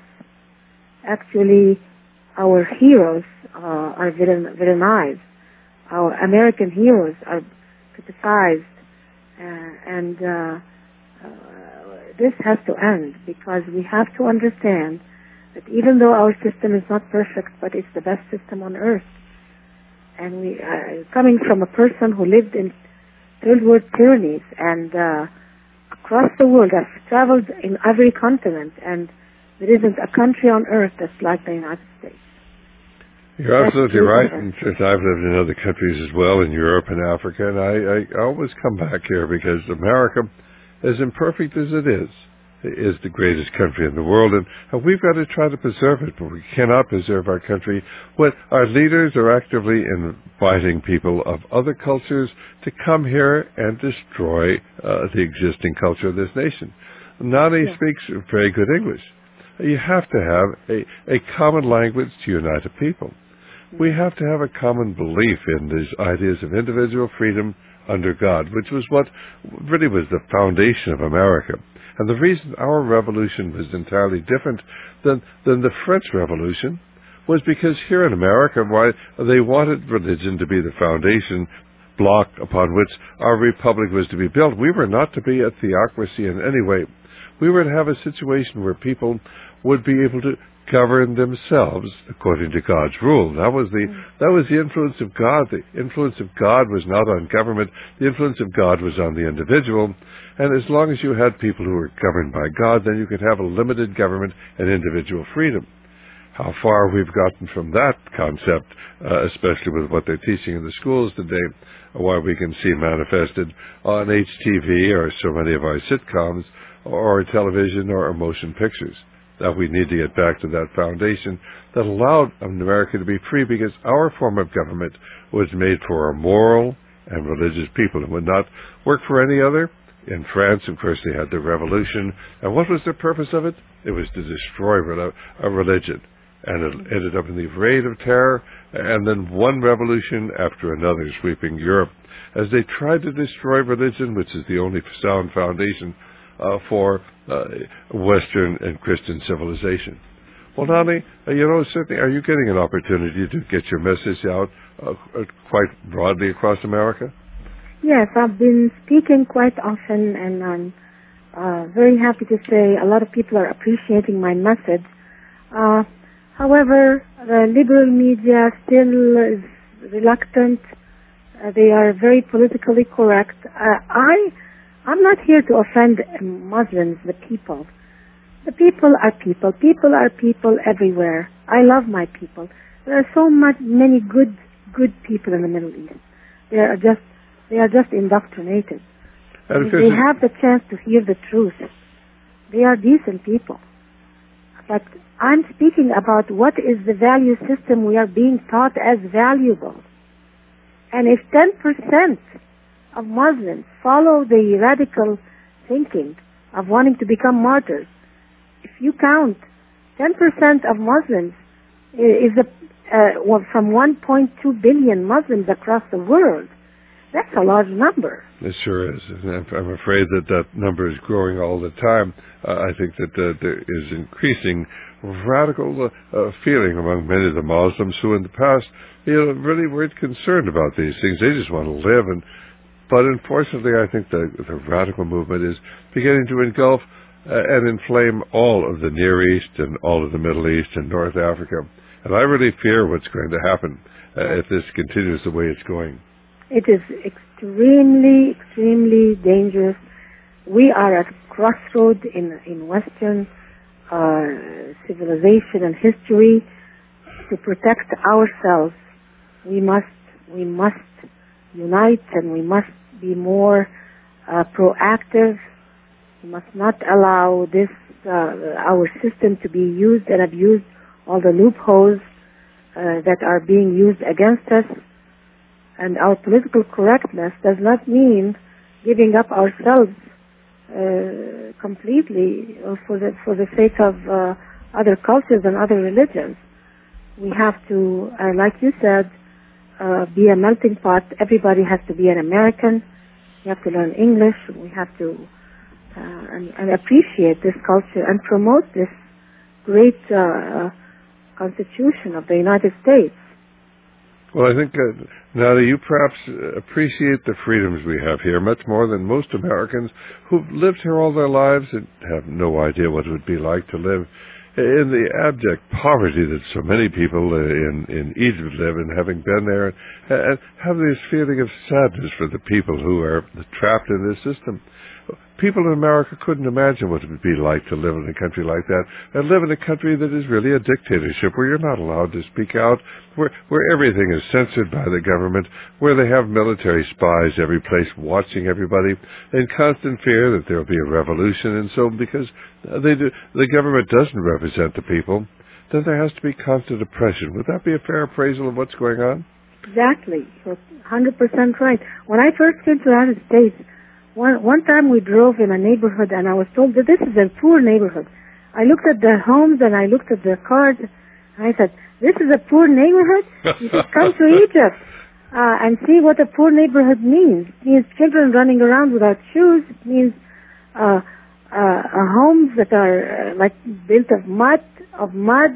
Actually, our heroes uh, are villain, villainized. Our American heroes are criticized, uh, and uh, uh, this has to end, because we have to understand that even though our system is not perfect, but it's the best system on earth. And we, uh, coming from a person who lived in third world tyrannies and uh, across the world, I've traveled in every continent, and there isn't a country on earth that's like the United States. You're absolutely right. And I've lived in other countries as well, in Europe and Africa, and I, I always come back here because America, as imperfect as it is, is the greatest country in the world, and, and we've got to try to preserve it, but we cannot preserve our country when our leaders are actively inviting people of other cultures to come here and destroy uh, the existing culture of this nation. Nani yeah. speaks very good English. You have to have a, a common language to unite a people. We have to have a common belief in these ideas of individual freedom under God, which was what really was the foundation of America. And the reason our revolution was entirely different than, than the French Revolution was because here in America, why they wanted religion to be the foundation block upon which our republic was to be built. We were not to be a theocracy in any way. We were to have a situation where people would be able to govern themselves according to God's rule. That was the that was the influence of God. The influence of God was not on government. The influence of God was on the individual. And as long as you had people who were governed by God, then you could have a limited government and individual freedom. How far we've gotten from that concept, uh, especially with what they're teaching in the schools today, or we can see manifested on H T V or so many of our sitcoms or television or motion pictures. That we need to get back to that foundation that allowed America to be free, because our form of government was made for a moral and religious people and would not work for any other. in France, of course, they had the revolution. And what was the purpose of it? It was to destroy a religion. And it ended up in the Reign of Terror, and then one revolution after another sweeping Europe as they tried to destroy religion, which is the only sound foundation uh, for uh, Western and Christian civilization. Well, Nani, uh, you know, certainly, are you getting an opportunity to get your message out uh, quite broadly across America? Yes, I've been speaking quite often, and I'm uh, very happy to say a lot of people are appreciating my message. Uh, however, the liberal media still is reluctant. Uh, they are very politically correct. Uh, I, I'm not here to offend Muslims, the people. The people are people. People are people everywhere. I love my people. There are so much, many good, good people in the Middle East. They are just, they are just indoctrinated. If they have the chance to hear the truth, they are decent people. But I'm speaking about what is the value system we are being taught as valuable. And if ten percent of Muslims follow the radical thinking of wanting to become martyrs, if you count ten percent of Muslims is a, uh, well, from one point two billion Muslims across the world, that's a large number. It sure is. And I'm afraid that that number is growing all the time. Uh, I think that uh, there is increasing radical uh, feeling among many of the Muslims who in the past, you know, really weren't concerned about these things. They just want to live. And But unfortunately, I think the, the radical movement is beginning to engulf uh, and inflame all of the Near East and all of the Middle East and North Africa. And I really fear what's going to happen uh, if this continues the way it's going. It is extremely, extremely dangerous. We are at a crossroad in, in Western uh, civilization and history. To protect ourselves, we must, we must unite, and we must be more uh, proactive. We must not allow this, uh, our system to be used and abused, all the loopholes uh, that are being used against us. And our political correctness does not mean giving up ourselves uh, completely for the for the sake of uh, other cultures and other religions. We have to, uh, like you said, uh, be a melting pot. Everybody has to be an American. We have to learn English. We have to uh, and, and appreciate this culture and promote this great uh, Constitution of the United States. Well, I think, uh, Nada, you perhaps appreciate the freedoms we have here much more than most Americans who've lived here all their lives and have no idea what it would be like to live in the abject poverty that so many people in, in Egypt live in, having been there, and have this feeling of sadness for the people who are trapped in this system. People in America couldn't imagine what it would be like to live in a country like that, and live in a country that is really a dictatorship, where you're not allowed to speak out, where where everything is censored by the government, where they have military spies every place watching everybody, in constant fear that there will be a revolution. And so, because they do, the government doesn't represent the people, then there has to be constant oppression. Would that be a fair appraisal of what's going on? Exactly. You're one hundred percent right. When I first came to the United States, One, one time we drove in a neighborhood and I was told that this is a poor neighborhood. I looked at the homes and I looked at the cars and I said, this is a poor neighborhood? You should come to Egypt uh, and see what a poor neighborhood means. It means children running around without shoes. It means uh, uh, uh, homes that are uh, like built of mud, of mud,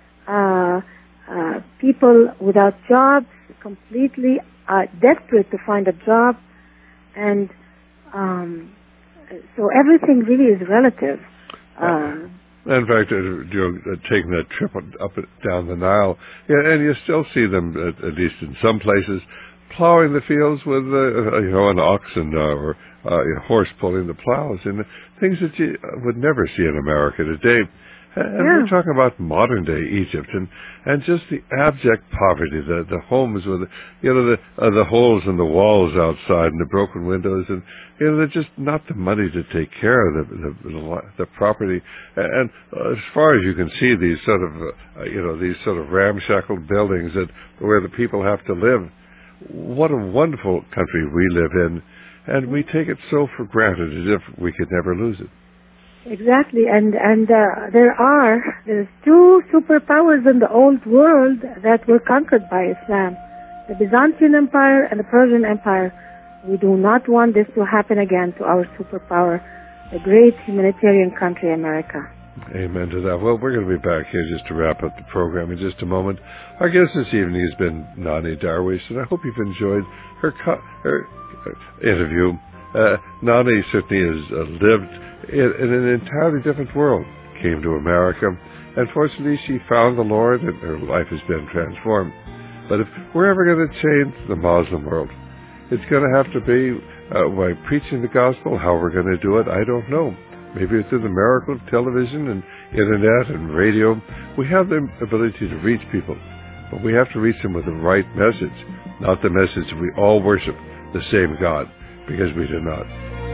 uh, uh, people without jobs, completely uh, desperate to find a job. And Um, so everything really is relative. Uh, in fact, uh, you know, taking that trip up and down the Nile, yeah, and you still see them, at, at least in some places, plowing the fields with, uh, you know, an oxen uh, or uh, a horse pulling the plows, and things that you would never see in America today. And yeah. We're talking about modern-day Egypt, and, and just the abject poverty, the the homes with, you know, the uh, the holes in the walls outside and the broken windows, and you know, they're just not the money to take care of the the, the, the property. And uh, as far as you can see, these sort of uh, you know these sort of ramshackle buildings that where the people have to live. What a wonderful country we live in. and we take it so for granted as if we could never lose it. Exactly, and and uh, there are there's two superpowers in the old world that were conquered by Islam: the Byzantine Empire and the Persian Empire. We do not want this to happen again to our superpower, the great humanitarian country, America. Amen to that. Well, we're going to be back here just to wrap up the program in just a moment. Our guest this evening has been Nani Darwish, and I hope you've enjoyed her co- her interview. Uh, Nani certainly has uh, lived in, in an entirely different world, came to America, and fortunately she found the Lord, and her life has been transformed. But if we're ever going to change the Muslim world, it's going to have to be uh, by preaching the gospel. How we're going to do it, I don't know. Maybe it's through the miracle of television and internet and radio. We have the ability to reach people, but we have to reach them with the right message, not the message that we all worship the same God, because we do not.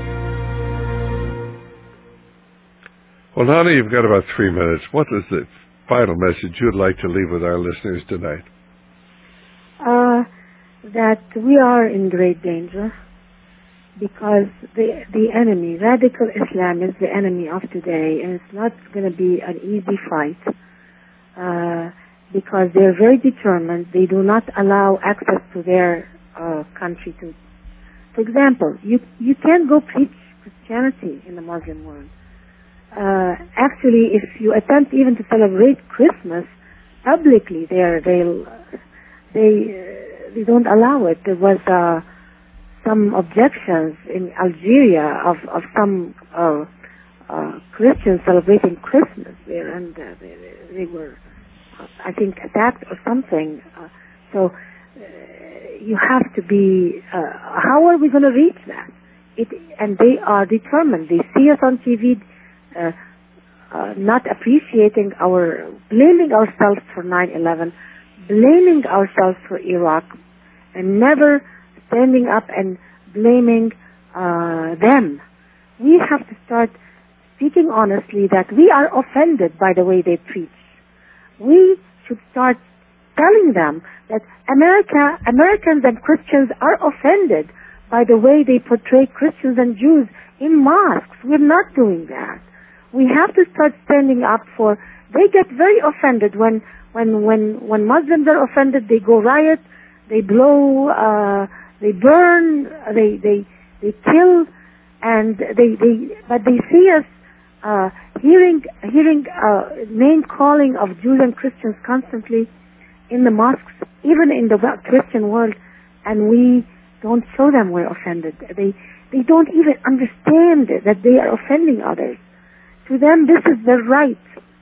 Well, Nani, you've got about three minutes. What is the final message you'd like to leave with our listeners tonight? Uh, that we are in great danger because the the enemy, radical Islam, is the enemy of today, and it's not going to be an easy fight uh, because they're very determined. They do not allow access to their uh, country. To, for example, you you can't go preach Christianity in the Muslim world. Uh, actually, if you attempt even to celebrate Christmas publicly, they're they'll they. Uh, They don't allow it. There was uh, some objections in Algeria of, of some uh, uh, Christians celebrating Christmas there, and uh, they, they were, I think, attacked or something. Uh, so uh, you have to be. Uh, how are we going to reach that? It, and they are determined. They see us on T V, uh, uh, not appreciating our, blaming ourselves for nine eleven. Blaming ourselves for Iraq, and never standing up and blaming uh, them. We have to start speaking honestly that we are offended by the way they preach. We should start telling them that America, Americans and Christians are offended by the way they portray Christians and Jews in mosques. We're not doing that. We have to start standing up for. They get very offended when. When when when Muslims are offended, they go riot, they blow, uh, they burn, they they they kill, and they they but they see us uh, hearing hearing uh, name calling of Jews and Christians constantly in the mosques, even in the Christian world, and we don't show them we're offended. They they don't even understand that they are offending others. To them, this is their right.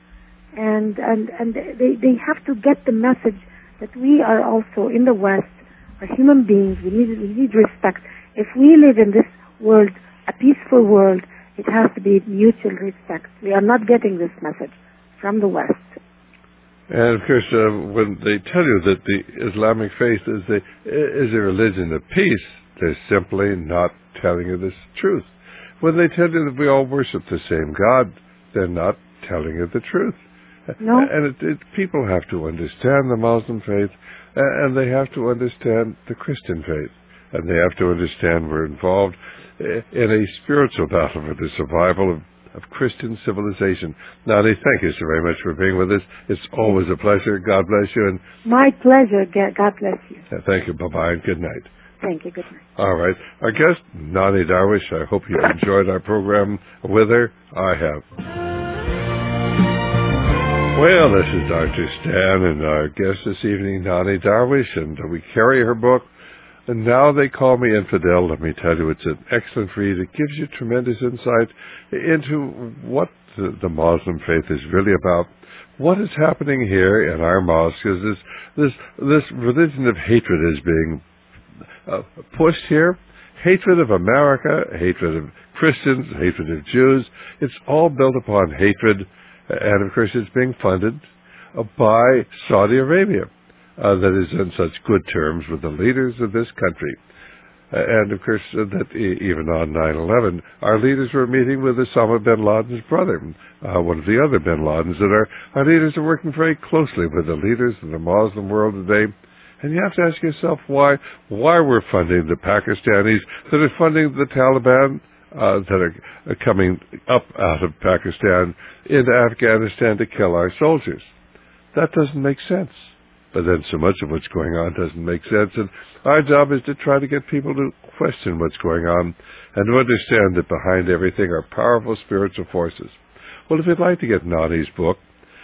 And and and they they have to get the message that we are also in the West, are human beings. We need we need respect. If we live in this world, a peaceful world, it has to be mutual respect. We are not getting this message from the West. And of course, uh, when they tell you that the Islamic faith is a is a religion of peace, they're simply not telling you this truth. When they tell you that we all worship the same God, they're not telling you the truth. No. And it, it, people have to understand the Muslim faith, and they have to understand the Christian faith, and they have to understand we're involved in a spiritual battle for the survival of, of Christian civilization. Nani, thank you so very much for being with us. It's always a pleasure. God bless you. And my pleasure. God bless you. Thank you. Bye-bye and good night. Thank you. Good night. All right. Our guest, Nani Darwish, I hope you enjoyed our program with her. I have. Well, this is Doctor Stan, and our guest this evening, Nani Darwish, and we carry her book, And Now They Call Me Infidel. Let me tell you, it's an excellent read. It gives you tremendous insight into what the, the Muslim faith is really about. What is happening here in our mosques is this, this, this religion of hatred is being uh, pushed here. Hatred of America, hatred of Christians, hatred of Jews. It's all built upon hatred. And, of course, it's being funded uh, by Saudi Arabia, uh, that is in such good terms with the leaders of this country. Uh, and, of course, uh, that e- even on nine eleven, our leaders were meeting with Osama bin Laden's brother, uh, one of the other bin Ladens, that our, our leaders are working very closely with the leaders of the Muslim world today. And you have to ask yourself why why we're funding the Pakistanis that are funding the Taliban uh, that are, are coming up out of Pakistan into Afghanistan to kill our soldiers. That doesn't make sense. But then so much of what's going on doesn't make sense. And our job is to try to get people to question what's going on and to understand that behind everything are powerful spiritual forces. Well, if you'd like to get Nani's book,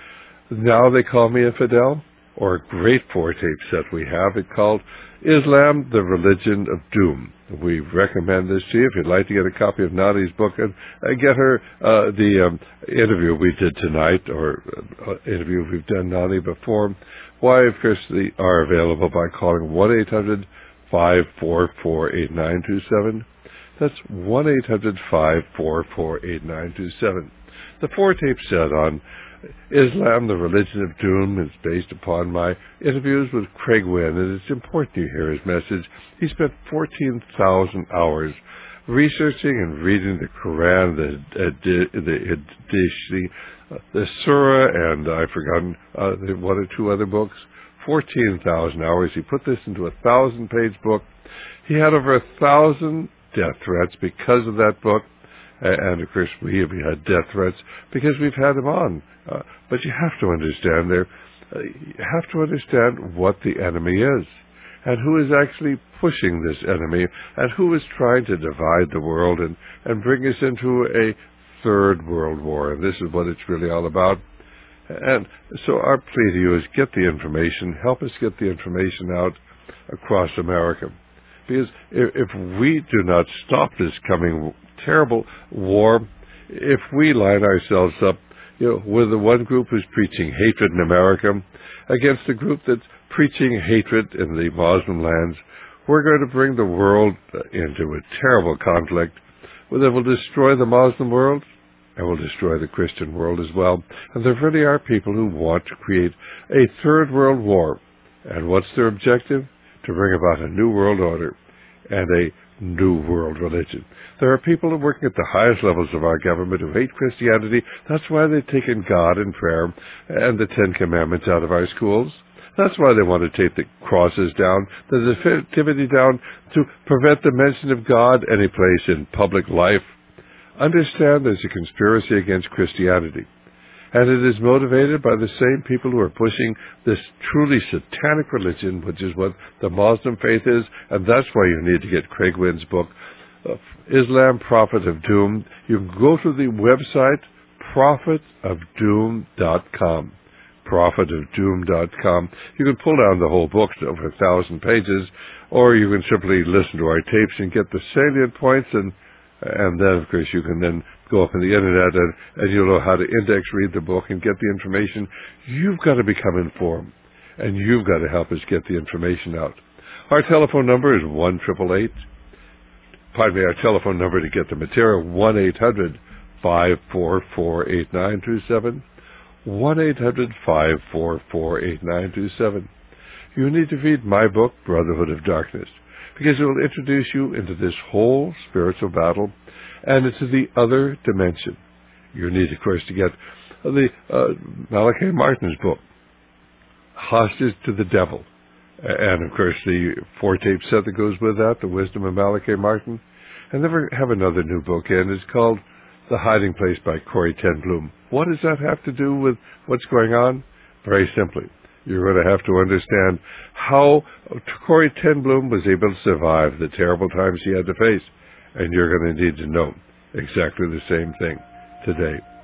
Now They Call Me Infidel, or a great four-tape set we have, it's called Islam, the Religion of Doom. We recommend this to you if you'd like to get a copy of Nadi's book and uh, get her uh, the um, interview we did tonight, or uh, interview we've done Nadi before. Why, of course, they are available by calling one eight hundred five four four eight nine two seven. That's one eight hundred five four four eight nine two seven. The four-tape set on Islam, the Religion of Doom, is based upon my interviews with Craig Wynn, and it's important you hear his message. He spent fourteen thousand hours researching and reading the Quran, the the the, the, the Surah, and I've forgotten uh, one or two other books. fourteen thousand hours. He put this into a thousand-page book. He had over a thousand death threats because of that book. And, of course, we have had death threats because we've had him on. Uh, but you have to understand there, uh, you have to understand what the enemy is and who is actually pushing this enemy and who is trying to divide the world and, and bring us into a third world war. And this is what it's really all about. And so our plea to you is get the information, help us get the information out across America. Because if, if we do not stop this coming terrible war, if we line ourselves up, you know, with the one group who's preaching hatred in America against the group that's preaching hatred in the Muslim lands, we're going to bring the world into a terrible conflict that will destroy the Muslim world and will destroy the Christian world as well. And there really are people who want to create a third world war. And what's their objective? To bring about a new world order and a new world religion. There are people who are working at the highest levels of our government who hate Christianity. That's why they've taken God and prayer and the Ten Commandments out of our schools. That's why they want to take the crosses down, the nativity down, to prevent the mention of God any place in public life. Understand there's a conspiracy against Christianity. And it is motivated by the same people who are pushing this truly satanic religion, which is what the Muslim faith is, and that's why you need to get Craig Wynn's book, uh, Islam, Prophet of Doom. You can go to the website, prophet of doom dot com. prophet of doom dot com. You can pull down the whole book, over a thousand pages, or you can simply listen to our tapes and get the salient points, and and then, of course, you can then go up on the Internet and, and you'll know how to index read the book and get the information. You've got to become informed, and you've got to help us get the information out. Our telephone number is one eight eight eight. Pardon me, our telephone number to get the material, one eight hundred five four four eight nine two seven. one eight hundred five four four eight nine two seven. You need to read my book, Brotherhood of Darkness, because it will introduce you into this whole spiritual battle and into the other dimension. You need, of course, to get the uh, Malachi Martin's book, Hostage to the Devil, and, of course, the four-tape set that goes with that, The Wisdom of Malachi Martin. And then we have another new book in. It's called The Hiding Place by Corrie ten Boom. What does that have to do with what's going on? Very simply, you're going to have to understand how Corrie ten Boom was able to survive the terrible times she had to face. And you're going to need to know exactly the same thing today.